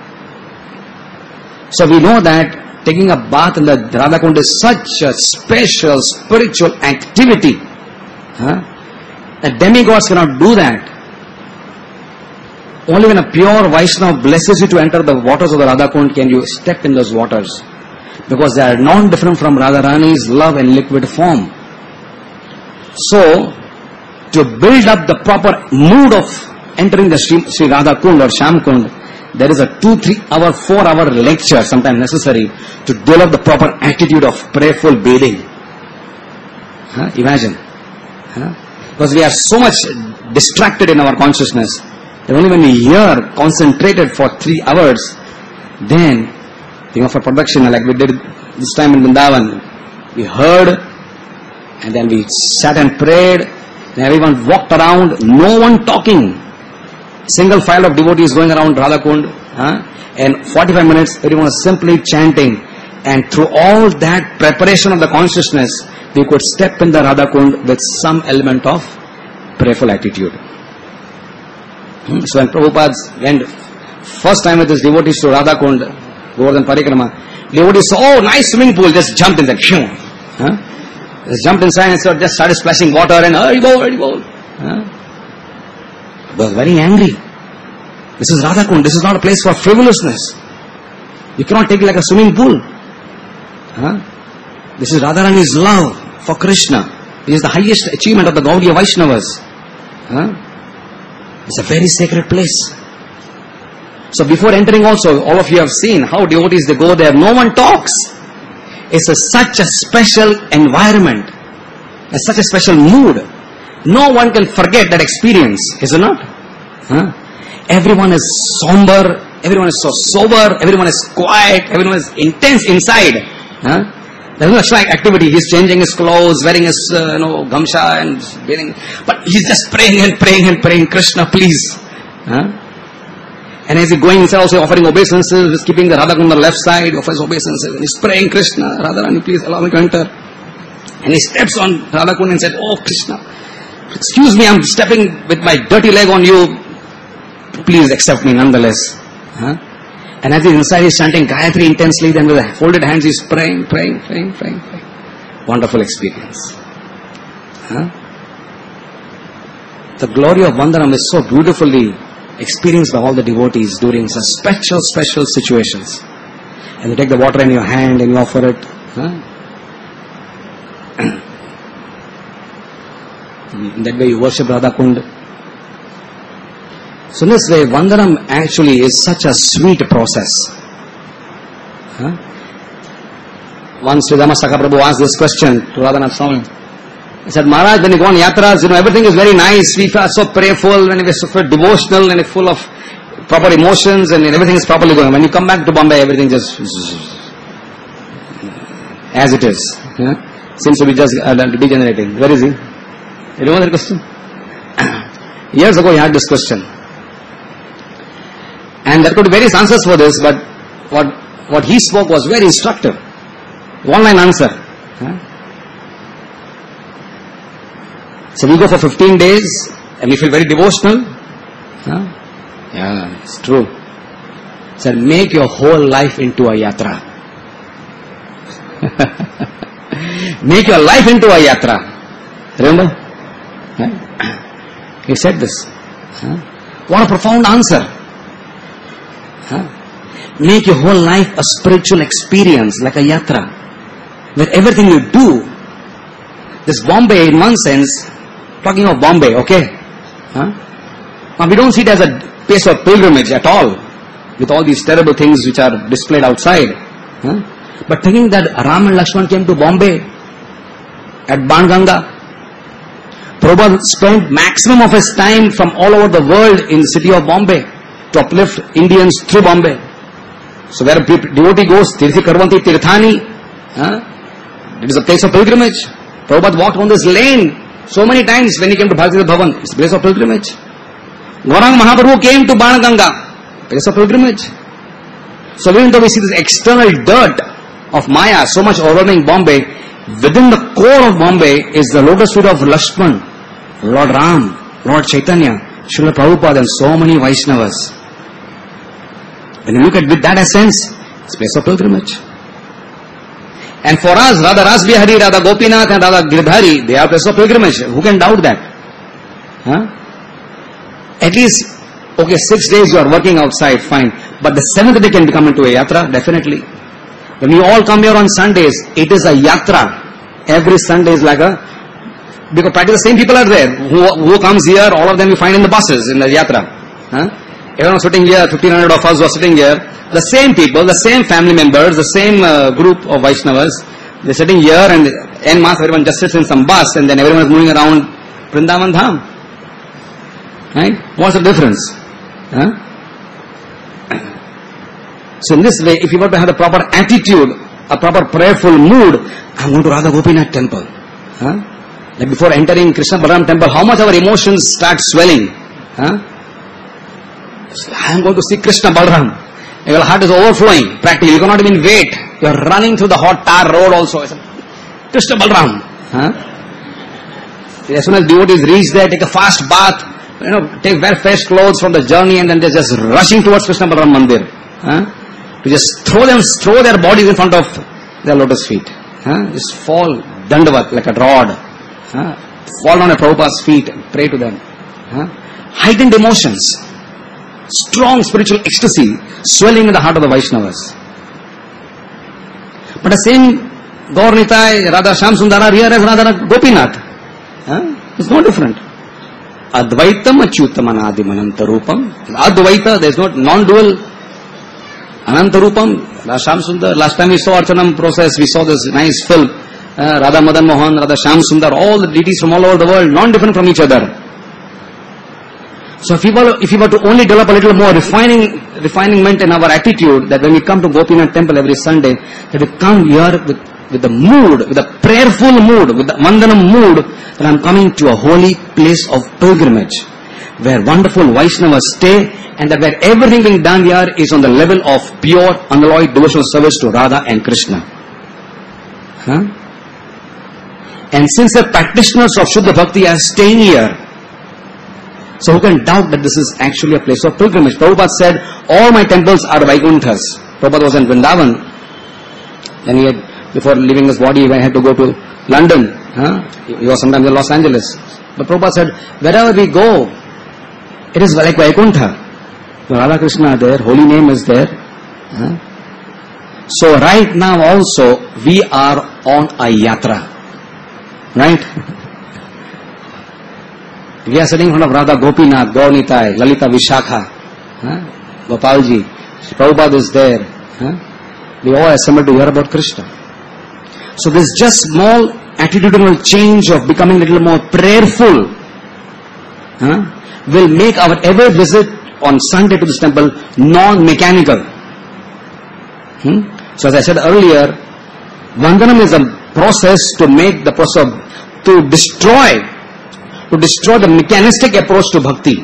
So we know that taking a bath in the Radha Kund is such a special spiritual activity. The demigods cannot do that. Only when a pure Vaishnava blesses you to enter the waters of the Radha Kund can you step in those waters. Because they are non-different from Radharani's love and liquid form. So, to build up the proper mood of entering the Sri Radha Kund or Sham Kund, there is a 2, 3 hour, 4 hour lecture sometimes necessary to develop the proper attitude of prayerful bathing. Imagine. Because we are so much distracted in our consciousness that only when we hear concentrated for 3 hours, then for production like we did this time in Vrindavan, we heard and then we sat and prayed and everyone walked around, no one talking. Single file of devotees going around Radha Kund, and 45 minutes everyone was simply chanting, and through all that preparation of the consciousness we could step in the Radha Kund with some element of prayerful attitude. So when Prabhupada went first time with his devotees to Radha Kund, Govardhan Parikrama, devotees saw, oh nice swimming pool, just jumped in there. Just jumped inside and just started splashing water and Haribol. They were very angry. This is Radha Kund, this is not a place for frivolousness. You cannot take it like a swimming pool. This is Radharani's love for Krishna. This is the highest achievement of the Gaudiya Vaishnavas. It's a very sacred place. So before entering also, all of you have seen how devotees they go there, no one talks. It's such a special environment, such a special mood. No one can forget that experience, is it not? Everyone is somber, everyone is so sober, everyone is quiet, everyone is intense inside. There's no extra activity. He's changing his clothes, wearing his gamsha and bathing, but he's just praying and praying and praying, Krishna please. And as he's going inside also offering obeisances, he's keeping the Radha Kund on the left side, offers obeisances, and he's praying, Krishna, Radharani please allow me to enter. And he steps on Radha Kund and said, oh Krishna, excuse me, I'm stepping with my dirty leg on you, please accept me nonetheless. And as he's inside, he's chanting Gayatri intensely, then with folded hands he's praying. Wonderful experience. The glory of Vandanam is so beautifully experienced by all the devotees during such special situations. And you take the water in your hand and you offer it, In that way you worship Radha Kund. So in this way, Vandanam actually is such a sweet process. Once Sri Damasaka Prabhu asked this question to Radhanath Swami. He said, Maharaj, when you go on yatras, everything is very nice. We are so prayerful and we are so devotional and full of proper emotions and everything is properly going. When you come back to Bombay, everything just as it is. Seems to be just degenerating. Where is he? You know that question? Years ago he had this question. And there could be various answers for this, but what he spoke was very instructive. One-line answer. So we go for 15 days and we feel very devotional. Yeah, it's true. So make your whole life into a yatra. Make your life into a yatra. Remember? He said this. What a profound answer. Make your whole life a spiritual experience like a yatra, where everything you do, this Bombay in one sense, talking of Bombay, okay? Now we don't see it as a place of pilgrimage at all, with all these terrible things which are displayed outside. But thinking that Ram and Lakshman came to Bombay at Banganga, Prabhupada spent maximum of his time from all over the world in the city of Bombay to uplift Indians through Bombay. So where a devotee goes, Tirthi Karvanti Tirthani, it is a place of pilgrimage. Prabhupada walked on this lane so many times when he came to Bhakti Bhavan. It's a place of pilgrimage. Gauranga Mahaprabhu came to Banganga, place of pilgrimage. So even though we see this external dirt of Maya, so much overwhelming Bombay, within the core of Bombay is the lotus feet of Lakshman, Lord Ram, Lord Chaitanya, Srila Prabhupada and so many Vaishnavas. When you look at with that essence, it's a place of pilgrimage. And for us, Radha Rasbihari, Radha Gopinath and Radha Girdhari, they are place of pilgrimage. Who can doubt that? At least, 6 days you are working outside, fine. But the 7th day can become into a yatra, definitely. When you all come here on Sundays, it is a yatra. Every Sunday is like a, because practically the same people are there. Who comes here, all of them you find in the buses, in the yatra. Everyone sitting here, 1500 of us who are sitting here, the same people, the same family members, the same group of Vaishnavas, they're sitting here and en masse everyone just sits in some bus and then everyone is moving around Vrindavan Dham. Right? What's the difference? So in this way, if you want to have the proper attitude, a proper prayerful mood, I'm going to Radha Gopinath temple. Like before entering Krishna Balaram temple, how much our emotions start swelling. I'm going to see Krishna Balaram. Your heart is overflowing. Practically, you cannot even wait. You are running through the hot tar road also. Krishna Balaram. As soon as devotees reach there, take a fast bath, take wear fresh clothes from the journey and then they're just rushing towards Krishna Balaram Mandir. To just throw their bodies in front of their lotus feet. Just fall dandavat like a rod. Fall on a Prabhupada's feet and pray to them. Heightened emotions. Strong spiritual ecstasy swelling in the heart of the Vaishnavas. But the same Gaur Nitai, Radha Shyam Sundar are here as Radha Gopinath. It's no different. Advaitam Achyutam Anadim Anantarupam. Advaita, there is not non-dual Anantarupam. Radha Shyam Sundar. Last time we saw Archanam process, we saw this nice film. Radha Madan Mohan, Radha Shyam Sundar, all the deities from all over the world, non-different from each other. So if you were to only develop a little more refinement in our attitude, that when we come to Gopinath temple every Sunday, that we come here with the mood, with a prayerful mood, with the Mandanam mood, that I'm coming to a holy place of pilgrimage, where wonderful Vaishnavas stay, and that where everything being done here is on the level of pure, unalloyed devotional service to Radha and Krishna. And since the practitioners of Shuddha Bhakti are staying here, so who can doubt that this is actually a place of pilgrimage? Prabhupada said, all my temples are Vaikunthas. Prabhupada was in Vrindavan. Then he had, before leaving his body, he had to go to London. He was sometimes in Los Angeles. But Prabhupada said, wherever we go, it is like Vaikuntha. Radha Krishna are there, holy name is there. So right now also we are on a yatra. Right? We are sitting in front of Radha Gopinath, Gaurnitai, Lalita Vishakha, Gopalji, Prabhupada is there. We all assembled to hear about Krishna. So this just small attitudinal change of becoming a little more prayerful will make our every visit on Sunday to this temple non-mechanical. So as I said earlier, Vandanam is a process to make the process to destroy the mechanistic approach to bhakti,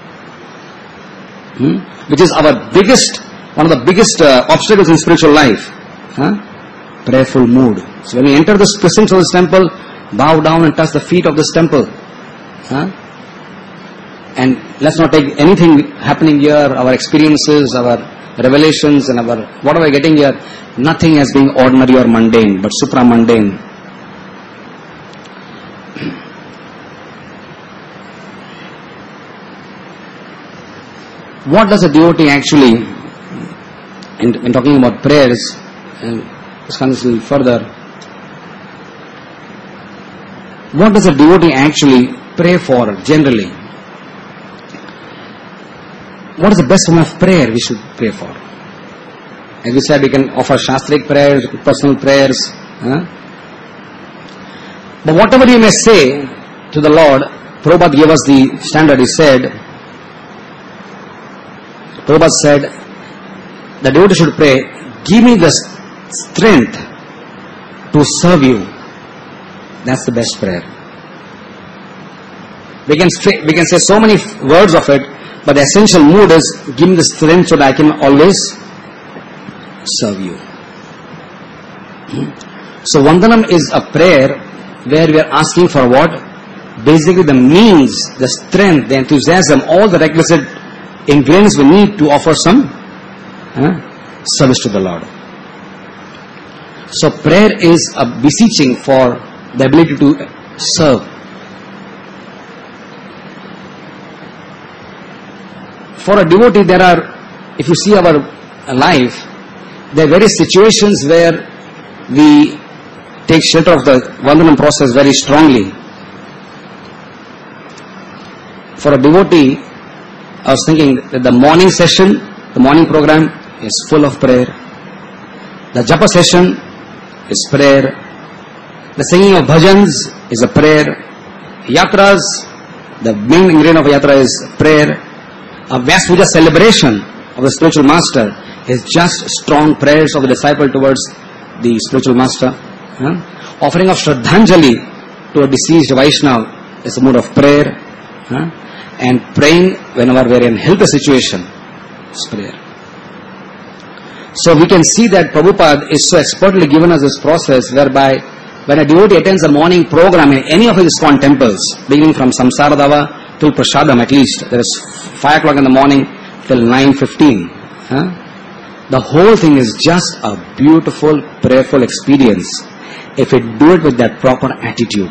which is one of the biggest obstacles in spiritual life. Prayerful mood. So when we enter the precincts of this temple, bow down and touch the feet of this temple. And let's not take anything happening here, our experiences, our revelations and our what are we getting here, nothing as being ordinary or mundane, but supra-mundane. What does a devotee actually, when talking about prayers, and let's come a little further, what does a devotee actually pray for generally? What is the best form of prayer we should pray for? As we said, we can offer shastric prayers, personal prayers. But whatever you may say to the Lord, Prabhupada gave us the standard. Prabhupada said, the devotee should pray, give me the strength to serve you. That's the best prayer. We can say so many words of it, but the essential mood is, give me the strength so that I can always serve you. So Vandanam is a prayer where we are asking for what? Basically the means, the strength, the enthusiasm, all the requisite ingredients we need to offer some service to the Lord. So prayer is a beseeching for the ability to serve. For a devotee, if you see our life, there are various situations where we take shelter of the Vandanam process very strongly. For a devotee, I was thinking that the morning session, the morning program is full of prayer. The japa session is prayer. The singing of bhajans is a prayer. Yatras, the main ingredient of yatra is prayer. A Vyas Puja celebration of the spiritual master is just strong prayers of the disciple towards the spiritual master. Offering of Shraddhanjali to a deceased Vaishnava is a mode of prayer. And praying whenever we are in health situation is prayer. So we can see that Prabhupada is so expertly given us this process whereby when a devotee attends a morning program in any of his ISKCON temples, beginning from Samsaradava till Prasadam at least, there is 5 o'clock in the morning till 9:15. The whole thing is just a beautiful, prayerful experience if we do it with that proper attitude.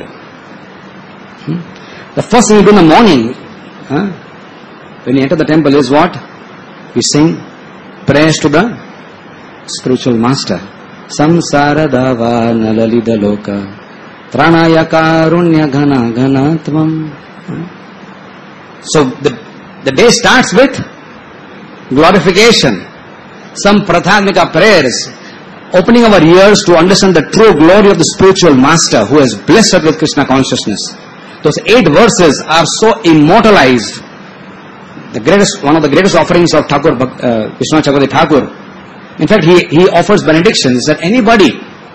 The first thing we do in the morning, when you enter the temple is what? We sing prayers to the spiritual master. Samsara dava nalalida loka tranaya karunya ghana ghanatvam. So the day starts with glorification. Some prathamika prayers, opening our ears to understand the true glory of the spiritual master who has blessed us with Krishna consciousness. Those 8 verses are so immortalized. One of the greatest offerings of Thakur, Vishwanath Chakravarti Thakur. In fact, he offers benedictions that anybody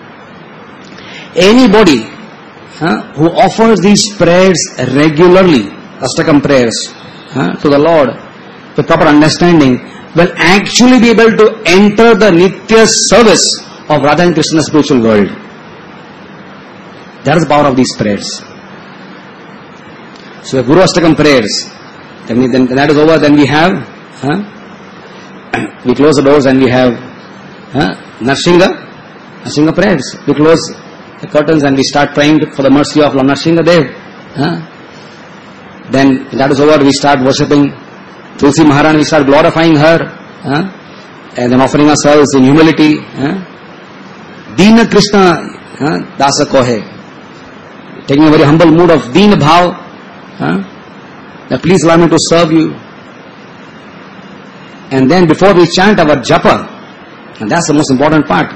who offers these prayers regularly, Astakam prayers, to the Lord with proper understanding, will actually be able to enter the Nitya service of Radha and Krishna's spiritual world. That is the power of these prayers. So the Guru Astakam prayers, then that is over, then we have, we close the doors and we have Narsingha prayers. We close the curtains and we start praying for the mercy of Lord Narsingha Dev. Then that is over, we start worshipping Tulsi Maharani, we start glorifying her, and then offering ourselves in humility. Deena Krishna Dasa Kohe. Taking a very humble mood of Deen Bhav. That please allow me to serve you. And then before we chant our japa, and that's the most important part.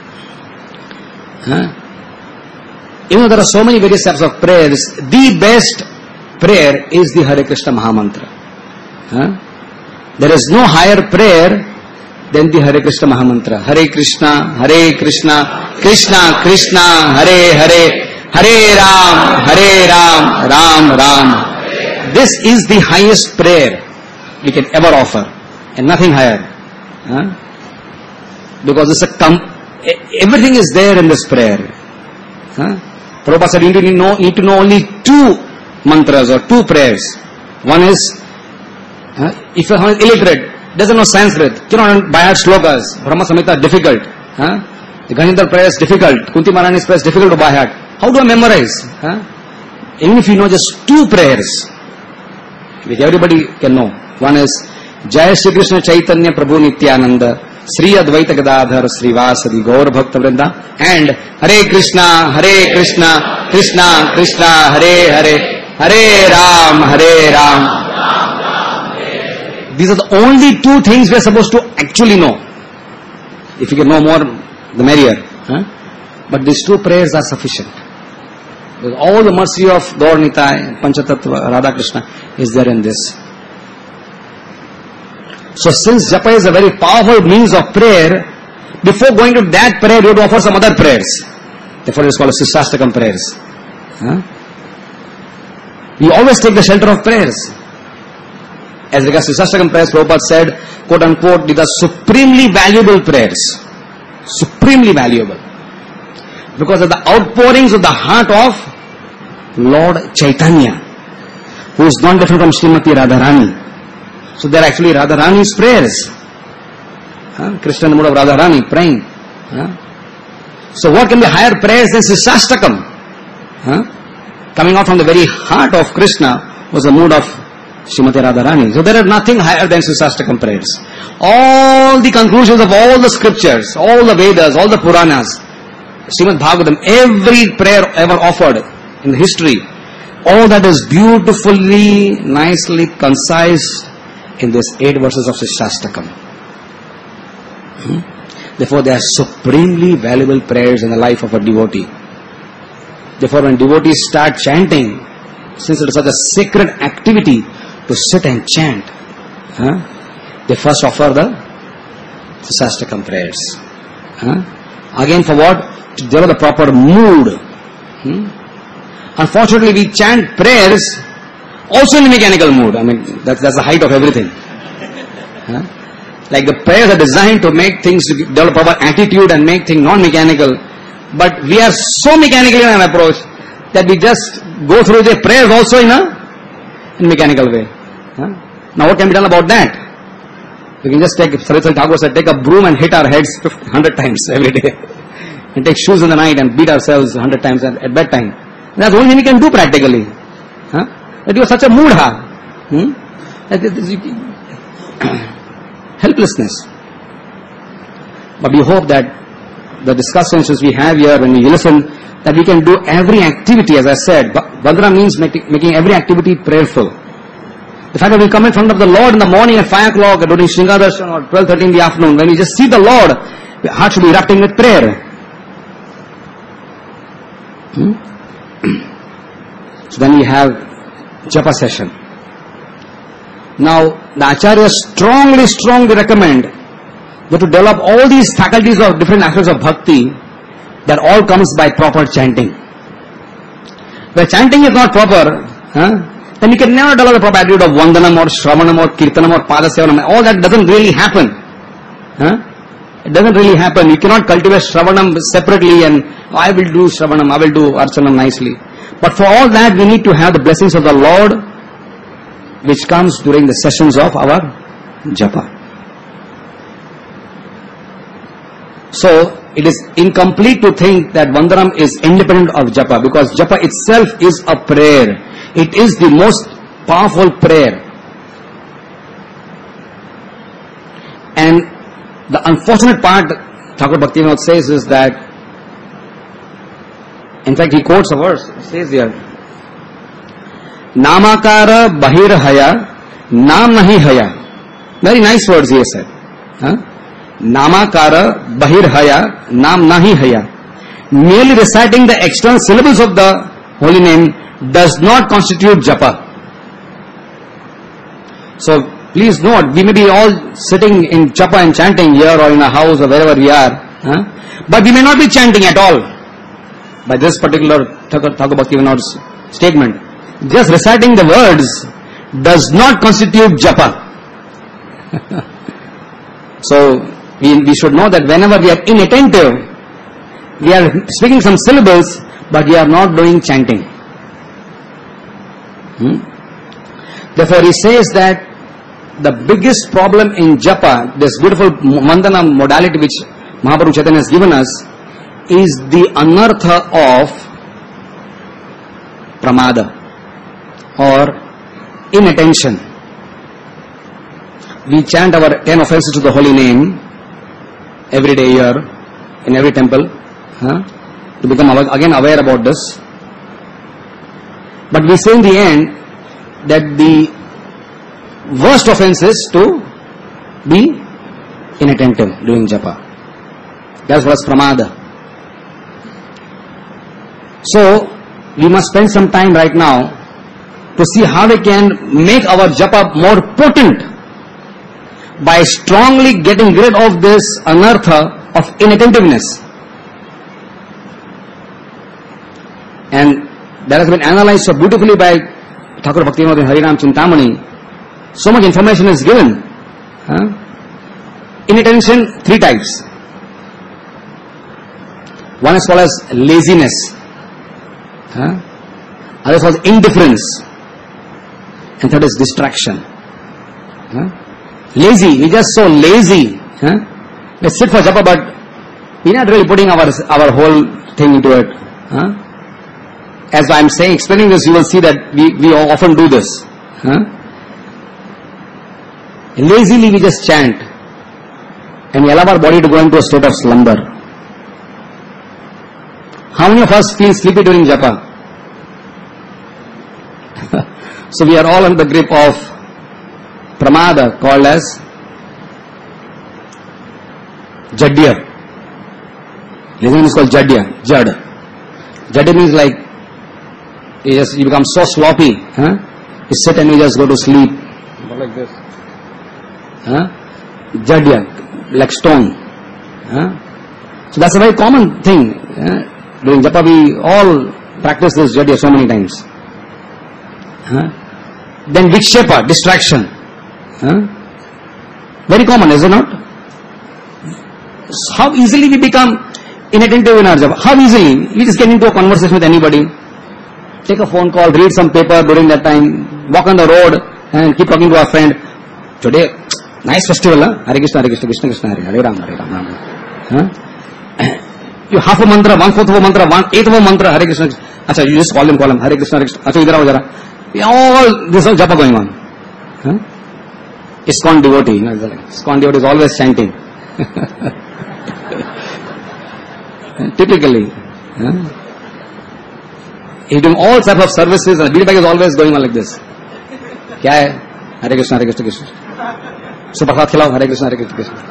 Even though there are so many various types of prayers, the best prayer is the Hare Krishna Mahamantra. There is no higher prayer than the Hare Krishna Mahamantra. Hare Krishna, Krishna Krishna, Hare Hare, Hare Ram, Ram Ram. This is the highest prayer we can ever offer, and nothing higher. Because it's everything is there in this prayer. Prabhupada said you need to know only two mantras or two prayers. One is, if you are illiterate, doesn't know Sanskrit, cannot by heart slokas, Brahma Samhita difficult. The Ganindra prayer is difficult, Kunti Maharani's prayer is difficult to by heart. How do I memorize? Even if you know just two prayers, which everybody can know. One is Jai Shri Krishna Chaitanya Prabhu Nityananda Sri Advaita Gadadhar Srivasadi Gaur Bhakta Vrinda, and Hare Krishna, Krishna Krishna, Hare Hare, Hare Ram. These are the only two things we are supposed to actually know. If you can know more, the merrier. But these two prayers are sufficient. With all the mercy of Gaur Nitai, Panchatattva, Radha Krishna is there in this. So since japa is a very powerful means of prayer, before going to that prayer, you have to offer some other prayers. Therefore it is called Sishtastakam prayers. We always take the shelter of prayers. As regards Sishtastakam prayers, Prabhupada said, quote unquote, these are supremely valuable prayers. Supremely valuable. Because of the outpourings of the heart of Lord Chaitanya, who is not different from Srimati Radharani. So they are actually Radharani's prayers. Krishna in the mood of Radharani praying. So what can be higher prayers than Sishtastakam? Coming out from the very heart of Krishna was the mood of Srimati Radharani. So there is nothing higher than Sishtastakam prayers. All the conclusions of all the scriptures, all the Vedas, all the Puranas, Srimad Bhagavatam, every prayer ever offered in the history, all that is beautifully, nicely concise in these 8 verses of Sishtastakam. Therefore, they are supremely valuable prayers in the life of a devotee. Therefore, when devotees start chanting, since it is such a sacred activity to sit and chant, they first offer the Sishtastakam prayers. Again, for what? To develop the proper mood. Unfortunately, we chant prayers also in a mechanical mood. I mean, that's the height of everything. Like the prayers are designed to make things, to develop our attitude and make things non-mechanical. But we are so mechanical in our approach that we just go through the prayers also in a mechanical way. Now what can be done about that? We can just take, Saraswati Thakur said, take a broom and hit our heads 100 times every day. And take shoes in the night and beat ourselves 100 times at bedtime. That's the only thing we can do practically. That you are such a mood, helplessness. But we hope that the discussions we have here, when we listen, that we can do every activity, as I said. Vandana means making every activity prayerful. The fact that we come in front of the Lord in the morning at 5 o'clock, during Shringadarshan or 12:30 in the afternoon, when we just see the Lord, the heart should be erupting with prayer. So then we have japa session. Now, the Acharyas strongly recommend that to develop all these faculties of different aspects of bhakti, that all comes by proper chanting. Where chanting is not proper, then you can never develop the proper attitude of vandanam or shravanam or kirtanam or padasevanam. All that doesn't really happen. It doesn't really happen. You cannot cultivate shravanam separately and I will do shravanam, I will do archanam nicely. But for all that, we need to have the blessings of the Lord, which comes during the sessions of our japa. So, it is incomplete to think that vandanam is independent of japa, because japa itself is a prayer. It is the most powerful prayer. And the unfortunate part, Thakur Bhaktivinoda says, is that In fact, he quotes a verse. It says here, Namakara Bahir Haya, Nam Nahi Haya. Very nice words he has said. Namakara Bahir Haya, Nam Nahi Haya. Merely reciting the external syllables of the holy name does not constitute japa. So please note, we may be all sitting in japa and chanting here or in a house or wherever we are, but we may not be chanting at all. By this particular Thakur Bhaktivinoda's statement, just reciting the words does not constitute japa. So we should know that whenever we are inattentive, we are speaking some syllables, but we are not doing chanting. Therefore, he says that the biggest problem in japa, this beautiful mandana modality which Mahaprabhu Chaitanya has given us, is the anartha of pramada or inattention. We chant our 10 offenses to the holy name every day here in every temple to become again aware about this. But we say in the end that the worst offense is to be inattentive during japa. That's what is pramada. So we must spend some time right now to see how we can make our japa more potent by strongly getting rid of this anartha of inattentiveness. And that has been analyzed so beautifully by Thakur Bhaktivinoda in Harinam Chintamani. So much information is given. Inattention, 3 types. One is called as laziness. Other is called indifference. And third is distraction. Lazy, we just so lazy. Let's sit for japa, but we're not really putting our whole thing into it. As I'm saying, explaining this, you will see that we often do this. Lazily we just chant and we allow our body to go into a state of slumber. How many of us feel sleepy during japa? So we are all under the grip of pramada called as jadya. Laziness is called jadya, jad. Jadya means like you become so sloppy. You sit and you just go to sleep. Like this. Jadya, like stone. So that's a very common thing. During japa we all practice this jadya so many times. Then vikshepa, distraction. Very common, is it not? How easily we become inattentive in our japa. How easily? We just get into a conversation with anybody. Take a phone call, read some paper during that time, walk on the road and keep talking to our friend. Today, nice festival, Hare Krishna, Hare Krishna, Krishna Krishna, Hare Ram, Hare Ram, Ram. You half a mantra, 1/4 of a mantra, 1/8 of a mantra, Hare Krishna. Acha, you just call him, Hare Krishna, Hare Krishna. Acha, idhar aao jara. All this is japa going on. ISKCON devotee. ISKCON devotee is always chanting. Typically. He's doing all types of services and the bead bag is always going on like this. Kya hai? Hare Krishna, Hare Krishna, Krishna. So prasad khilao, Hare Krishna, Hare Krishna, Krishna.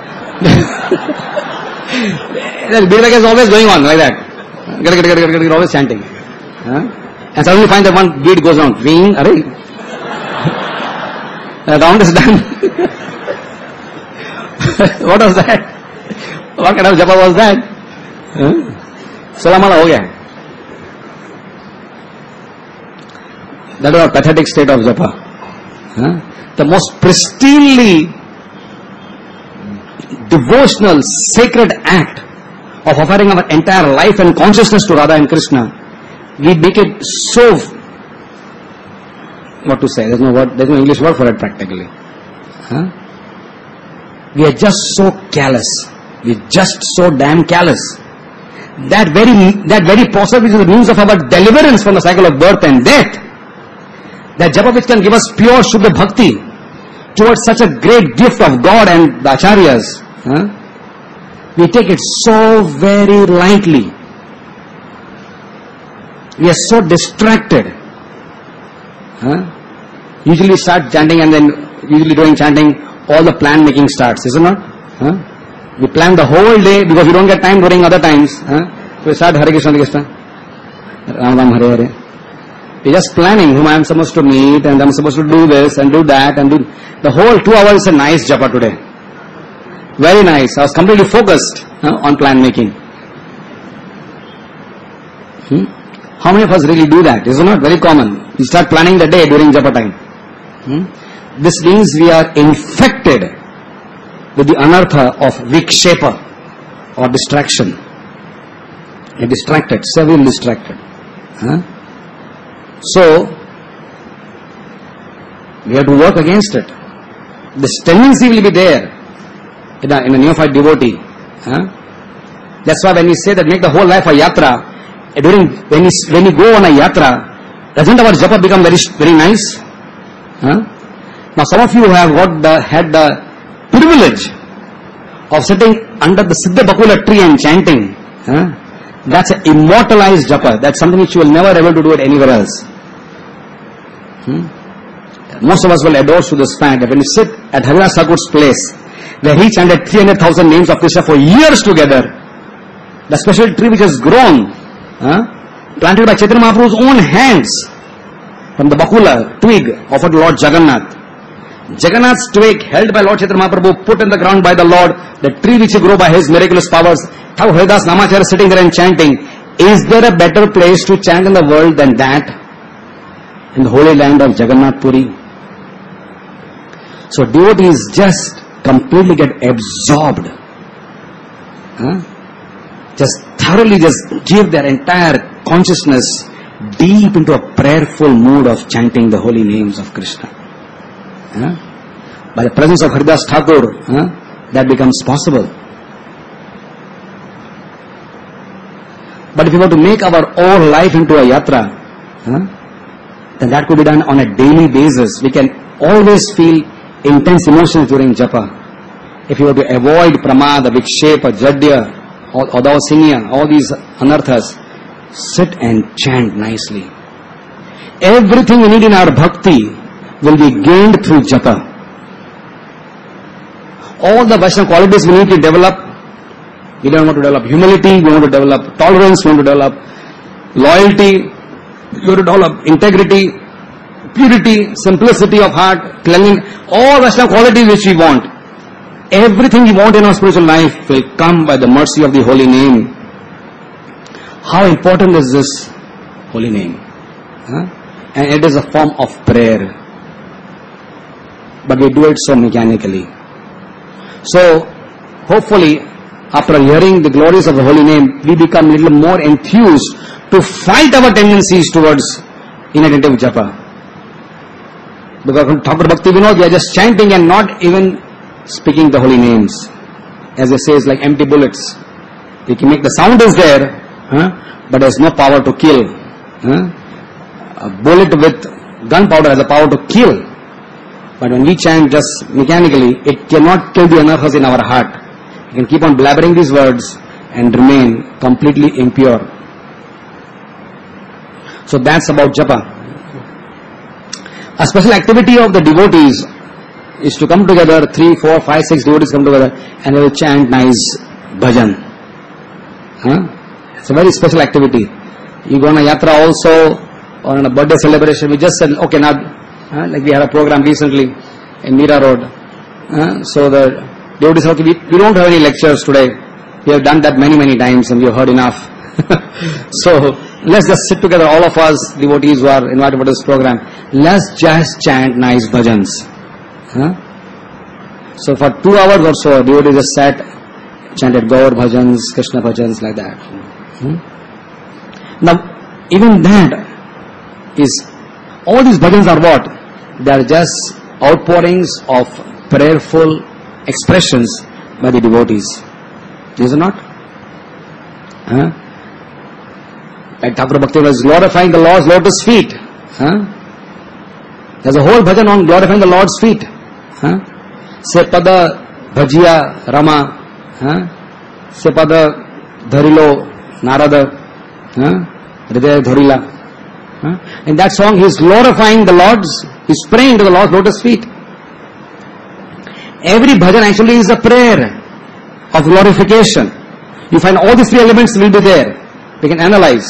The bead bag is always going on like that. Always chanting. And suddenly you find that one bead goes down. Ring, array. The round is done. What was that? What kind of japa was that? Salamala ho gaya. That was a pathetic state of japa. The most pristinely devotional, sacred act of offering our entire life and consciousness to Radha and Krishna, we make it so, what to say, there's no English word for it practically. We are just so callous. We are just so damn callous. That very process which is the means of our deliverance from the cycle of birth and death, that japa which can give us pure Shuddha Bhakti towards such a great gift of God and the Acharyas, we take it so very lightly. We are so distracted. Usually start chanting and then usually during chanting all the plan making starts, is it not? We plan the whole day because we don't get time during other times. So we start Hare Krishna, Hare Krishna, Ram Ram, Hare Hare. We're just planning whom I am supposed to meet and I'm supposed to do this and do that and do. The whole 2 hours is a nice japa today. Very nice. I was completely focused on plan making. How many of us really do that? Is it not very common? We start planning the day during japa time. This means we are infected with the anartha of vikshepa or distraction. A distracted, severely distracted. So, we have to work against it. This tendency will be there in a neophyte devotee. That's why when we say that make the whole life a yatra, when you go on a yatra, doesn't our japa become very, very nice? Now some of you have had the privilege of sitting under the Siddha Bakula tree and chanting. That's an immortalized japa. That's something which you will never able to do it anywhere else. Most of us will adore to this fact that when you sit at Haviraj Thakur's place, where he chanted 300,000 names of Krishna for years together, the special tree which has grown, planted by Chaitanya Mahaprabhu's own hands, from the Bakula twig offered to Lord Jagannath. Jagannath's twig held by Lord Chaitanya Mahaprabhu, put in the ground by the Lord, the tree which grew by his miraculous powers. Thakur Haridas Namacharya sitting there and chanting. Is there a better place to chant in the world than that? In the holy land of Jagannath Puri. So devotees just completely get absorbed. Just thoroughly just give their entire consciousness deep into a prayerful mood of chanting the holy names of Krishna. By the presence of Haridas Thakur, that becomes possible. But if we want to make our whole life into a yatra, then that could be done on a daily basis. We can always feel intense emotions during japa. If you were to avoid pramada, vikshepa, jadya, adavasinya, all these anarthas, sit and chant nicely. Everything we need in our bhakti will be gained through japa. All the Vaishnava qualities we need to develop, we don't want to develop humility, we want to develop tolerance, we want to develop loyalty, we want to develop integrity, purity, simplicity of heart, cleansing, all Vaishnava qualities which we want. Everything we want in our spiritual life will come by the mercy of the holy name. How important is this holy name? And it is a form of prayer. But we do it so mechanically. So, hopefully, after hearing the glories of the holy name, we become a little more enthused to fight our tendencies towards inattentive japa. Because from Thakur Bhakti Vinod, they are just chanting and not even speaking the holy names. As it says, like empty bullets. They can make the sound is there, but there is no power to kill. A bullet with gunpowder has the power to kill. But when we chant just mechanically, it cannot kill the anarthas in our heart. You can keep on blabbering these words and remain completely impure. So that's about japa. A special activity of the devotees is to come together, 3, 4, 5, 6 devotees come together and they will chant nice bhajan. It's a very special activity. You go on a yatra also, or on a birthday celebration, we just said, okay, now, like we had a program recently in Meera Road. So the devotees have to be, we don't have any lectures today. We have done that many, many times and we have heard enough. So let's just sit together, all of us devotees who are invited for this program. Let's just chant nice bhajans. So for 2 hours or so, devotees just sat, chanted Gaur bhajans, Krishna bhajans, like that. Now, even that is, all these bhajans are what? They are just outpourings of prayerful expressions by the devotees. Is it not? Like Thakur Bhakti was glorifying the Lord's lotus feet. There's a whole bhajan on glorifying the Lord's feet. Sepada bhajiya rama. Sepada dharilo narada. Hridaya Dhorila. In that song he is glorifying the Lord's, he is praying to the Lord's lotus feet. Every bhajan actually is a prayer of glorification. You find all these three elements will be there. We can analyze.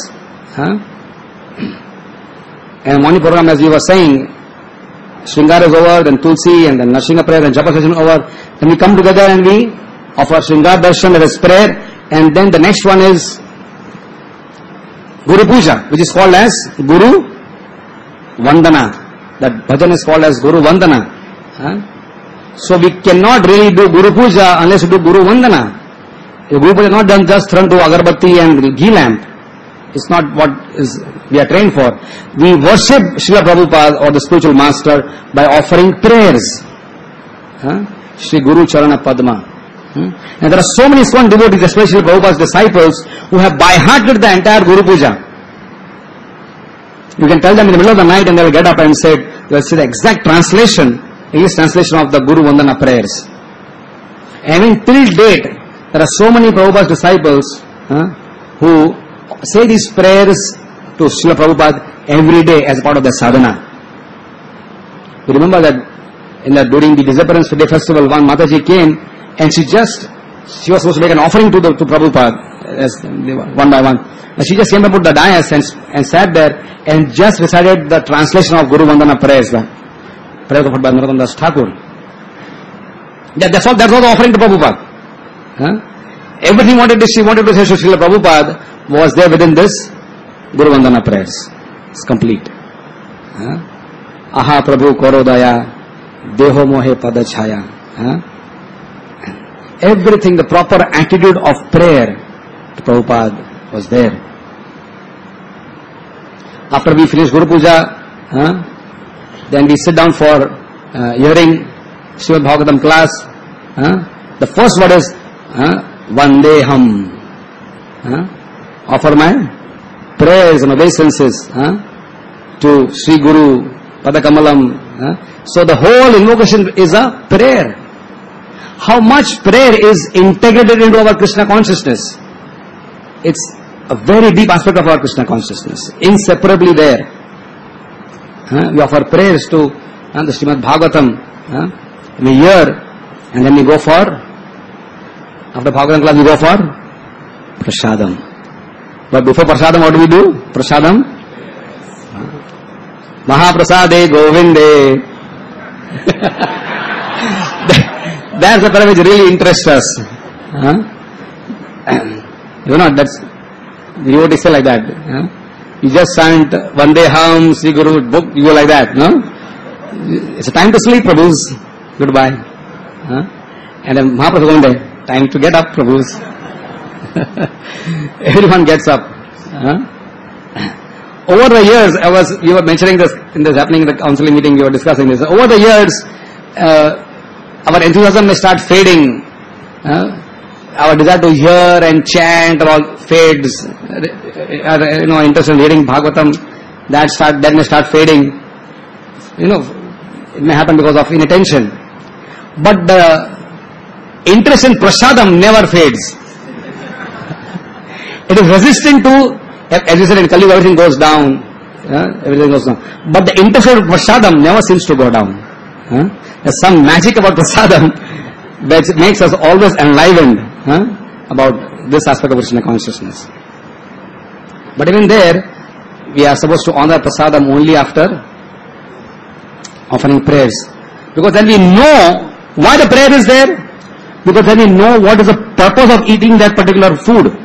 And morning program, as we were saying, Shringara is over, then Tulsi, and then Narsingha prayer, and Japa session over. Then we come together and we offer Shringara Darshan as prayer, and then the next one is Guru Puja, which is called as Guru Vandana. That bhajan is called as Guru Vandana. So we cannot really do Guru Puja unless we do Guru Vandana. The Guru Puja is not done just thrown to agarbatti and ghee lamp. It's not what is we are trained for. We worship Srila Prabhupada or the spiritual master by offering prayers. Shri Guru Charana Padma. And there are so many ISKCON devotees, especially Prabhupada's disciples, who have by-hearted the entire Guru Puja. You can tell them in the middle of the night and they will get up and say, they will see the exact translation, English translation of the Guru Vandana prayers. And even till date, there are so many Prabhupada's disciples who say these prayers to Srila Prabhupada every day as part of their sadhana. You remember that during the Disappearance Day festival, one Mataji came and she was supposed to make an offering to Prabhupada as one by one. But she just came up to the dais and sat there and just recited the translation of Guru Vandana prayers. Prayers offered by Narottam Das Thakur. That's all. That was the offering to Prabhupada. Everything she wanted to say to Srila Prabhupada was there within this Guru Vandana prayers. It's complete. Aha Prabhu Korodaya Deho Mohe Pada Chaya. Everything, the proper attitude of prayer to Prabhupada was there. After we finish Guru Puja, then we sit down for hearing Srimad Bhagavatam class. The first word is Vandeham. Offer my prayers and obeisances to Sri Guru Padakamalam. So the whole invocation is a prayer. How much prayer is integrated into our Krishna consciousness? It's a very deep aspect of our Krishna consciousness. Inseparably there. We offer prayers to the Srimad Bhagavatam in a year, and then we go for, after Bhagavatam class we go for Prasadam. But before Prasadam, what do? Prasadam? Mahaprasade Govinde. That's the prayer which really interests us. That's you would say like that. You just chant Vandeham, Sri Guru, book, you go like that, no? It's a time to sleep, Prabhus. Goodbye. And then Mahaprabhu Govinde, time to get up, Prabhus. Everyone gets up. Over the years, you were mentioning this in this happening in the counseling meeting, you were discussing this. Over the years, our enthusiasm may start fading. Our desire to hear and chant all fades. Interest in reading Bhagavatam, that may start fading. It may happen because of inattention. But the interest in prasadam never fades. It is resistant to, as you said in Kali, everything goes down. Everything goes down. But the interest in prasadam never seems to go down. There's some magic about prasadam which makes us always enlivened about this aspect of Krishna consciousness. But even there, we are supposed to honor prasadam only after offering prayers. Because then we know why the prayer is there. Because then we know what is the purpose of eating that particular food.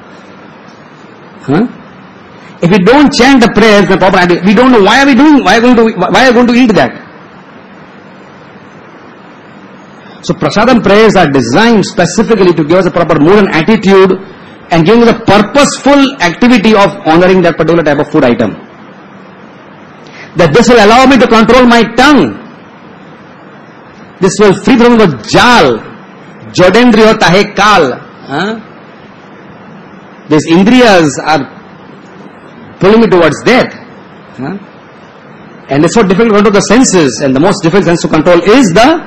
If we don't chant the prayers, the proper attitude, we don't know why are we going to eat that. So prasadam prayers are designed specifically to give us a proper mood and attitude and giving us a purposeful activity of honoring that particular type of food item. That this will allow me to control my tongue. This will free from the jal. Jodendriyo tahe kal. These indriyas are pulling me towards death. And it's so difficult to control the senses, and the most difficult sense to control is the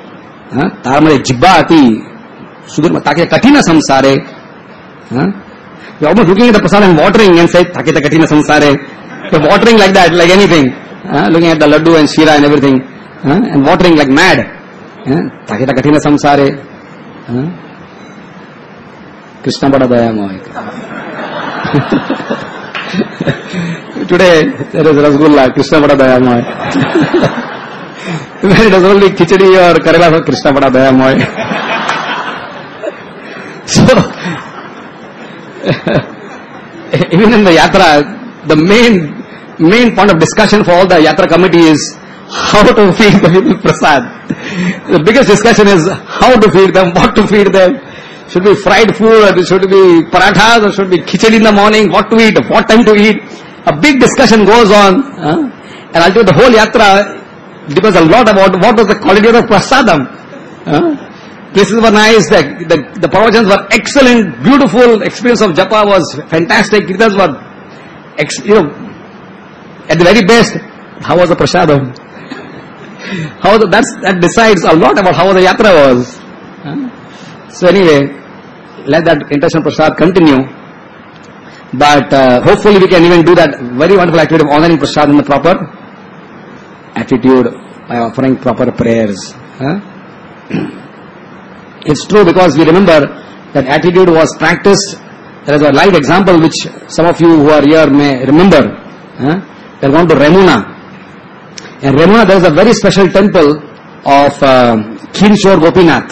Taramare jibba ati sudur take kathina samsare. You're almost looking at the prasad and watering and say, Thakita katina samsare. You're watering like that, like anything. Looking at the laddu and shira and everything. And watering like mad. Thakita katina samsare. Krishna bada dayamoy. Today, there is Rasgulla, Krishna bada dayamoy. When it was only khichdi or karela, Krishna bada dayamoy. So, even in the yatra, the main point of discussion for all the yatra committee is how to feed the people prasad. The biggest discussion is how to feed them, what to feed them. Should be fried food, or should be parathas, or should be khichdi in the morning, what to eat, what time to eat. A big discussion goes on. And I'll tell you the whole yatra depends a lot about what was the quality of the prasadam. Places were nice, the pravachans were excellent, beautiful, experience of japa was fantastic, kirtans were, at the very best. How was the prasadam? That decides a lot about how the yatra was. So anyway, let that intentional prasad continue. But hopefully we can even do that very wonderful activity of honoring prasad in the proper attitude by offering proper prayers. It's true because we remember that attitude was practiced. There is a live example which some of you who are here may remember. They are going to Remuna. In Remuna there is a very special temple of Kirishore Gopinath.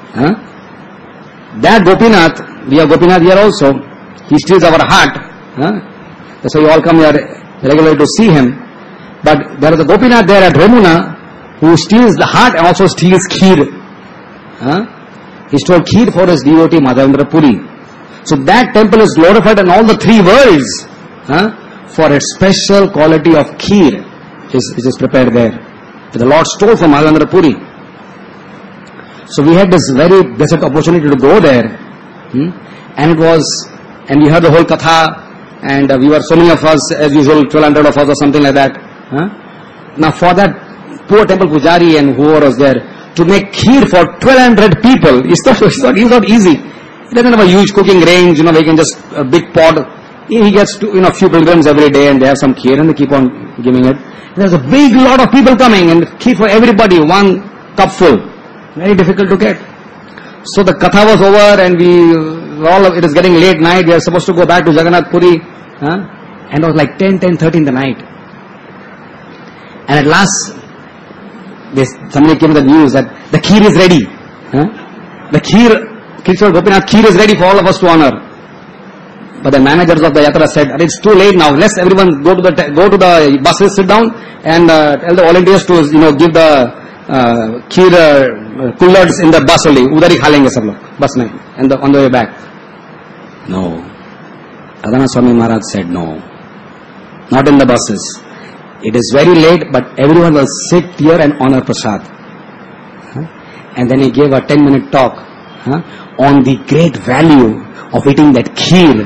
That Gopinath, we have Gopinath here also. He steals our heart. That's why you all come here regularly to see him. But there is a Gopinath there at Remuna who steals the heart and also steals kheer. He stole kheer for his devotee Madhavendra Puri. So that temple is glorified in all the three worlds for its special quality of kheer which is prepared there. The Lord stole from Madhavendra Puri. So we had this very blessed opportunity to go there. And we heard the whole katha, and we were so many of us, as usual, 1,200 of us or something like that. Now for that poor temple pujari and whoever was there, to make kheer for 1,200 people, it's not easy. He doesn't have a huge cooking range, where he can just, a big pot. He gets to, a few pilgrims every day and they have some kheer and they keep on giving it. There's a big lot of people coming and kheer for everybody, one cup full. Very difficult to get. So the katha was over and it is getting late night. We are supposed to go back to Jagannath Puri. And it was like 10:30 in the night. And at last, somebody came with the news that the kheer is ready. The kheer, Kirishore Gopinath kheer is ready for all of us to honor. But the managers of the yatra said, it's too late now. Let's everyone go to the buses, sit down, and tell the volunteers to give the kheer kullards in the bus only. Udhar hi kha lenge sab log bus mein, and on the way back. No. Adana Swami Maharaj said no. Not in the buses. It is very late, but everyone will sit here and honor prasad. And then he gave a 10-minute talk on the great value of eating that kheer.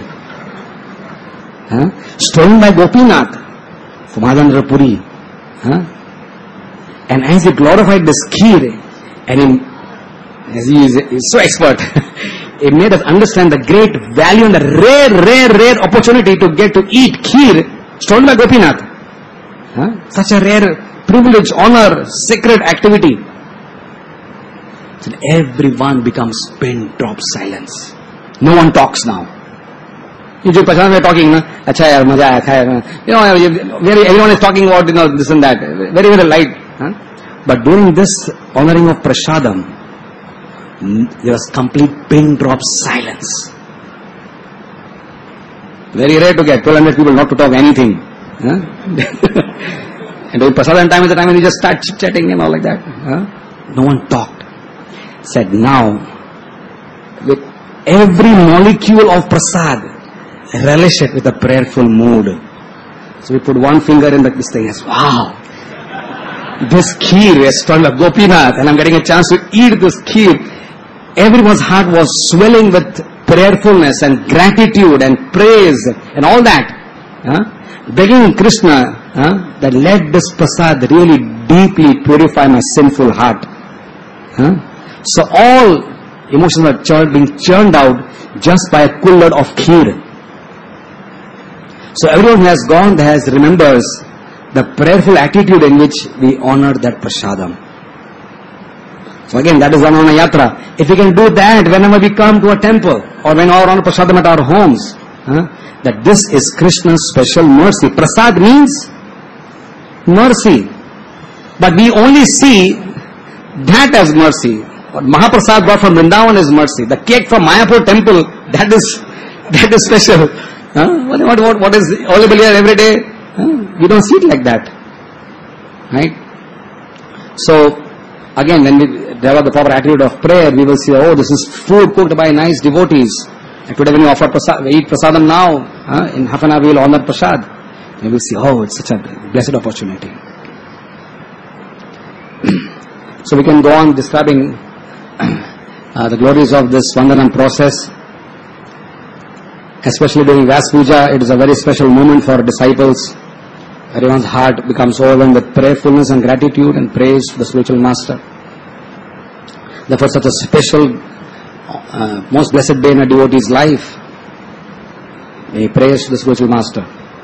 Stolen by Gopinath from Madhavendra Puri. And as he glorified this kheer, and as he is so expert, it made us understand the great value and the rare opportunity to get to eat kheer stolen by Gopinath. Such a rare privilege, honor, sacred activity. So everyone becomes pin drop silence. No one talks now. You just are talking, acha yaar, maza aaya, khaya. Everyone is talking about this and that. Very, very light. But during this honoring of prasadam, there was complete pin drop silence. Very rare to get 1,200 people not to talk anything. And during prasadam time is the time when you just start chit-chatting and all like that. No one talked. Said now, with every molecule of prasad, relish it with a prayerful mood. So we put one finger in this thing as, wow, this kheer is stolen by Gopinath and I'm getting a chance to eat this kheer. Everyone's heart was swelling with prayerfulness and gratitude and praise and all that. Begging Krishna that let this prasad really deeply purify my sinful heart. So all emotions are being churned out just by a kullad of kheer. So everyone who has gone there remembers the prayerful attitude in which we honor that prasadam. So again, that is Vanavana Yatra. If we can do that whenever we come to a temple or when we are on prasadam at our homes, that this is Krishna's special mercy. Prasad means mercy. But we only see that as mercy. What Mahaprasad brought from Vrindavan is mercy. The cake from Mayapur temple, that is special. What is available here every day? We don't see it like that. Right? So, again, when we develop the proper attitude of prayer, we will see, oh, this is food cooked by nice devotees. And today when you offer eat prasadam now, in half an hour we will honor prasad. We will see, oh, it's such a blessed opportunity. So we can go on describing the glories of this Vandanam process. Especially during Vyas Puja, it is a very special moment for disciples. Everyone's heart becomes overwhelmed with prayerfulness and gratitude and praise to the spiritual master. Therefore, such a special, most blessed day in a devotee's life, he prays to the spiritual master.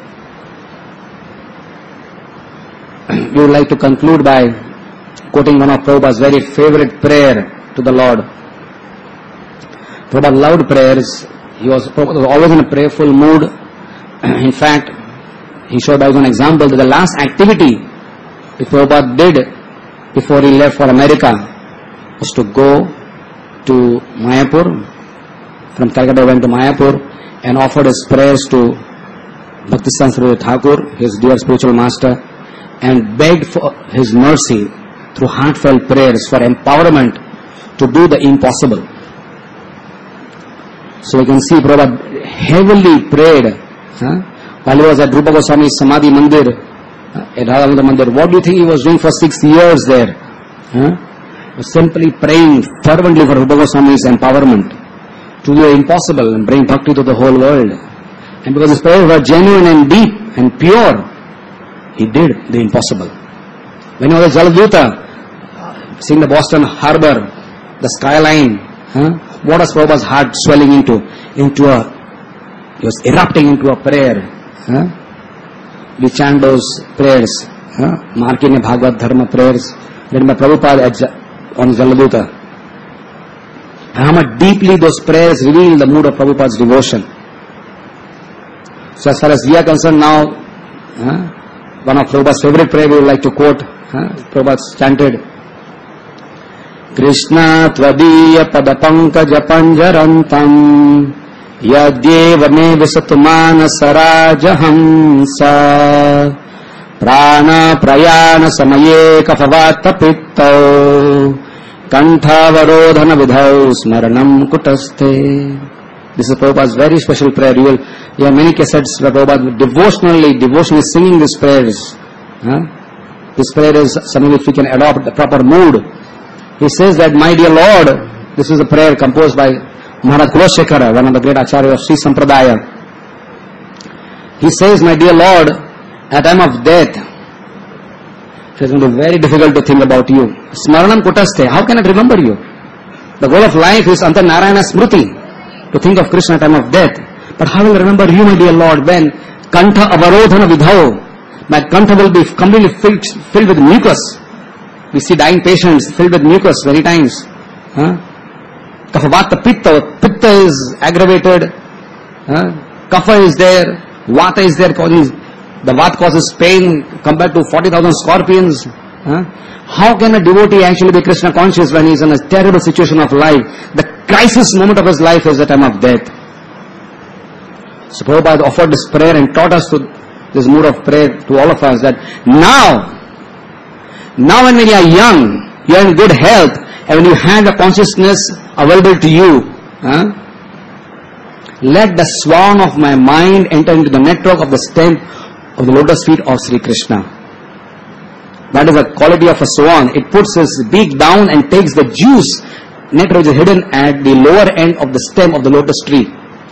We would like to conclude by quoting one of Prabhupada's very favorite prayer to the Lord. Prabhupada loved prayers. Prabhupada was always in a prayerful mood. In fact, he showed us an example that the last activity that Prabhupada did before he left for America was to go to Mayapur. From Calcutta he went to Mayapur and offered his prayers to Bhaktisiddhanta Saraswati Thakur, his dear spiritual master, and begged for his mercy through heartfelt prayers for empowerment to do the impossible. So we can see Prabhupada heavily prayed while he was at Rupa Goswami's Samadhi Mandir, at Radhananda Mandir. What do you think he was doing for 6 years there? He was simply praying fervently for Rupa Goswami's empowerment to do the impossible and bring bhakti to the whole world. And because his prayers were genuine and deep and pure, he did the impossible. When he was at Jaladuta, seeing the Boston Harbor, the skyline, what was Prabhupada's heart swelling into? He was erupting into a prayer. We chant those prayers, Markine Bhagavad Dharma prayers, led by Prabhupada on Jaladuta. And how much deeply those prayers reveal the mood of Prabhupada's devotion. So as far as we are concerned now, one of Prabhupada's favorite prayer we would like to quote. Prabhupada chanted, Krishna tvadiya padapankaja panjarantam yadyeva me visatmana sarajahamsa prana prayana samaye kafavata pittau kantavarodhana vidhau smaranam kutaste. This is Prabhupada's very special prayer. You have many cassettes where Prabhupada devotionally singing these prayers. This prayer is something which we can adopt the proper mood. He says that, my dear Lord, this is a prayer composed by Maharaj Kulashekara, one of the great acharyas of Sri Sampradaya. He says, my dear Lord, at time of death, it is going to be very difficult to think about you. Smaranam kutaste, how can I remember you? The goal of life is Anta Narayana Smriti, to think of Krishna at time of death. But how will I remember you, my dear Lord, when Kantha avarodhana vidhao, my kantha will be completely filled with mucus. We see dying patients filled with mucus many times. Kaphavata pitta. Pitta is aggravated. Kapha is there. Vata is there. The Vata causes pain compared to 40,000 scorpions. How can a devotee actually be Krishna conscious when he is in a terrible situation of life? The crisis moment of his life is the time of death. So Prabhupada offered this prayer and taught us this mood of prayer to all of us, that now when we are young, you are in good health, and when you have the consciousness available to you, let the swan of my mind enter into the network of the stem of the lotus feet of Sri Krishna. That is the quality of a swan. It puts its beak down and takes the juice, nectar which is hidden at the lower end of the stem of the lotus tree.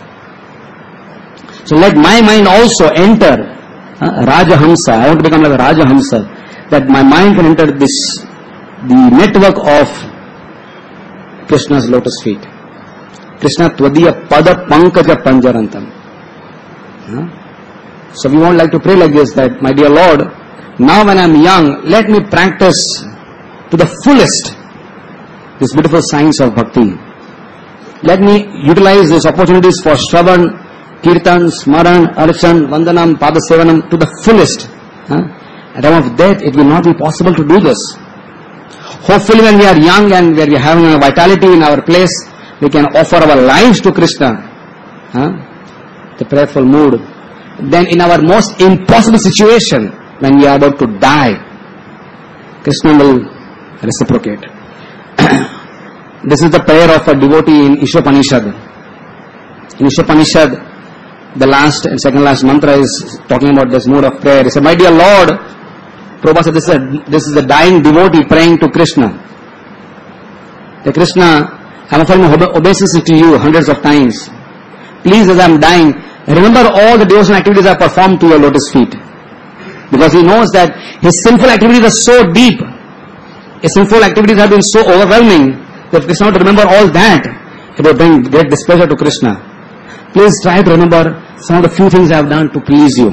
So let my mind also enter Rajahamsa. I want to become like a Rajahamsa, that my mind can enter the network of Krishna's lotus feet. Krishna tvadiya pada pankaja panjarantam. So we won't like to pray like this, that, my dear Lord, now when I am young, let me practice to the fullest this beautiful science of bhakti. Let me utilize these opportunities for Shravan, Kirtan, Smaran, Archan, Vandanam, Padasevanam to the fullest. At the time of death, it will not be possible to do this. Hopefully when we are young and where we are having a vitality in our place, we can offer our lives to Krishna. The prayerful mood. Then in our most impossible situation, when we are about to die, Krishna will reciprocate. This is the prayer of a devotee in Ishopanishad. In Ishopanishad, the last and second last mantra is talking about this mood of prayer. He said, my dear Lord, Prabhupada said, this is the dying devotee praying to Krishna. The Krishna, I am offering obeisance to you hundreds of times. Please, as I am dying, remember all the devotional activities I performed to your lotus feet. Because he knows that his sinful activities are so deep, his sinful activities have been so overwhelming, that if Krishna were to remember all that, it would bring great displeasure to Krishna. Please try to remember some of the few things I have done to please you.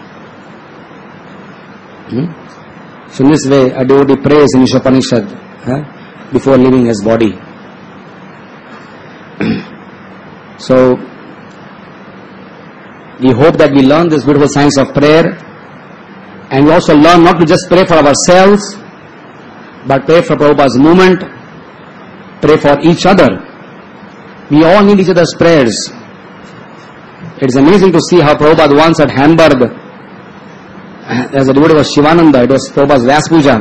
So in this way, a devotee prays in Ishopanishad before leaving his body. So, we hope that we learn this beautiful science of prayer, and we also learn not to just pray for ourselves, but pray for Prabhupada's movement, pray for each other. We all need each other's prayers. It is amazing to see how Prabhupada once at Hamburg, as a devotee was Shivananda, it was Prabhupada's Vyas Puja.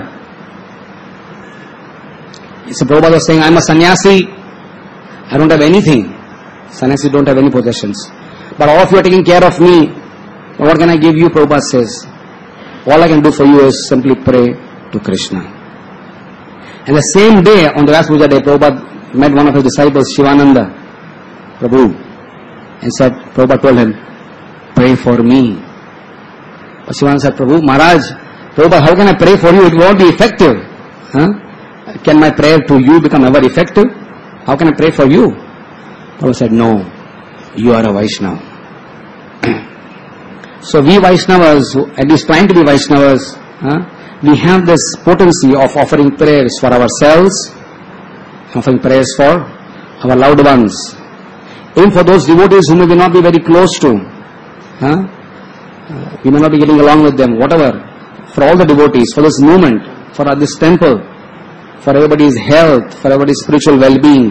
So Prabhupada was saying, I am a sannyasi, I don't have anything. Sannyasis don't have any possessions. But all of you are taking care of me. What can I give you? Prabhupada says, all I can do for you is simply pray to Krishna. And the same day, on the Vyas Puja day, Prabhupada met one of his disciples, Shivananda Prabhu, and said, Prabhupada told him, pray for me. But Shivananda said, Maharaj, Prabhupada, how can I pray for you? It won't be effective. Can my prayer to you become ever effective? How can I pray for you? Prabhupada said, no, you are a Vaishnava. So we Vaishnavas, at least trying to be Vaishnavas, we have this potency of offering prayers for ourselves, offering prayers for our loved ones. Even for those devotees whom we may not be very close to, we may not be getting along with them, whatever. For all the devotees, for this movement, for this temple, for everybody's health, for everybody's spiritual well-being,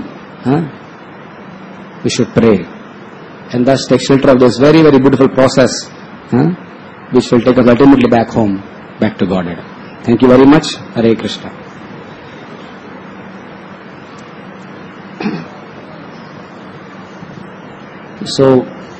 we should pray. And thus take shelter of this very, very beautiful process, which will take us ultimately back home, back to Godhead. Thank you very much. Hare Krishna. So,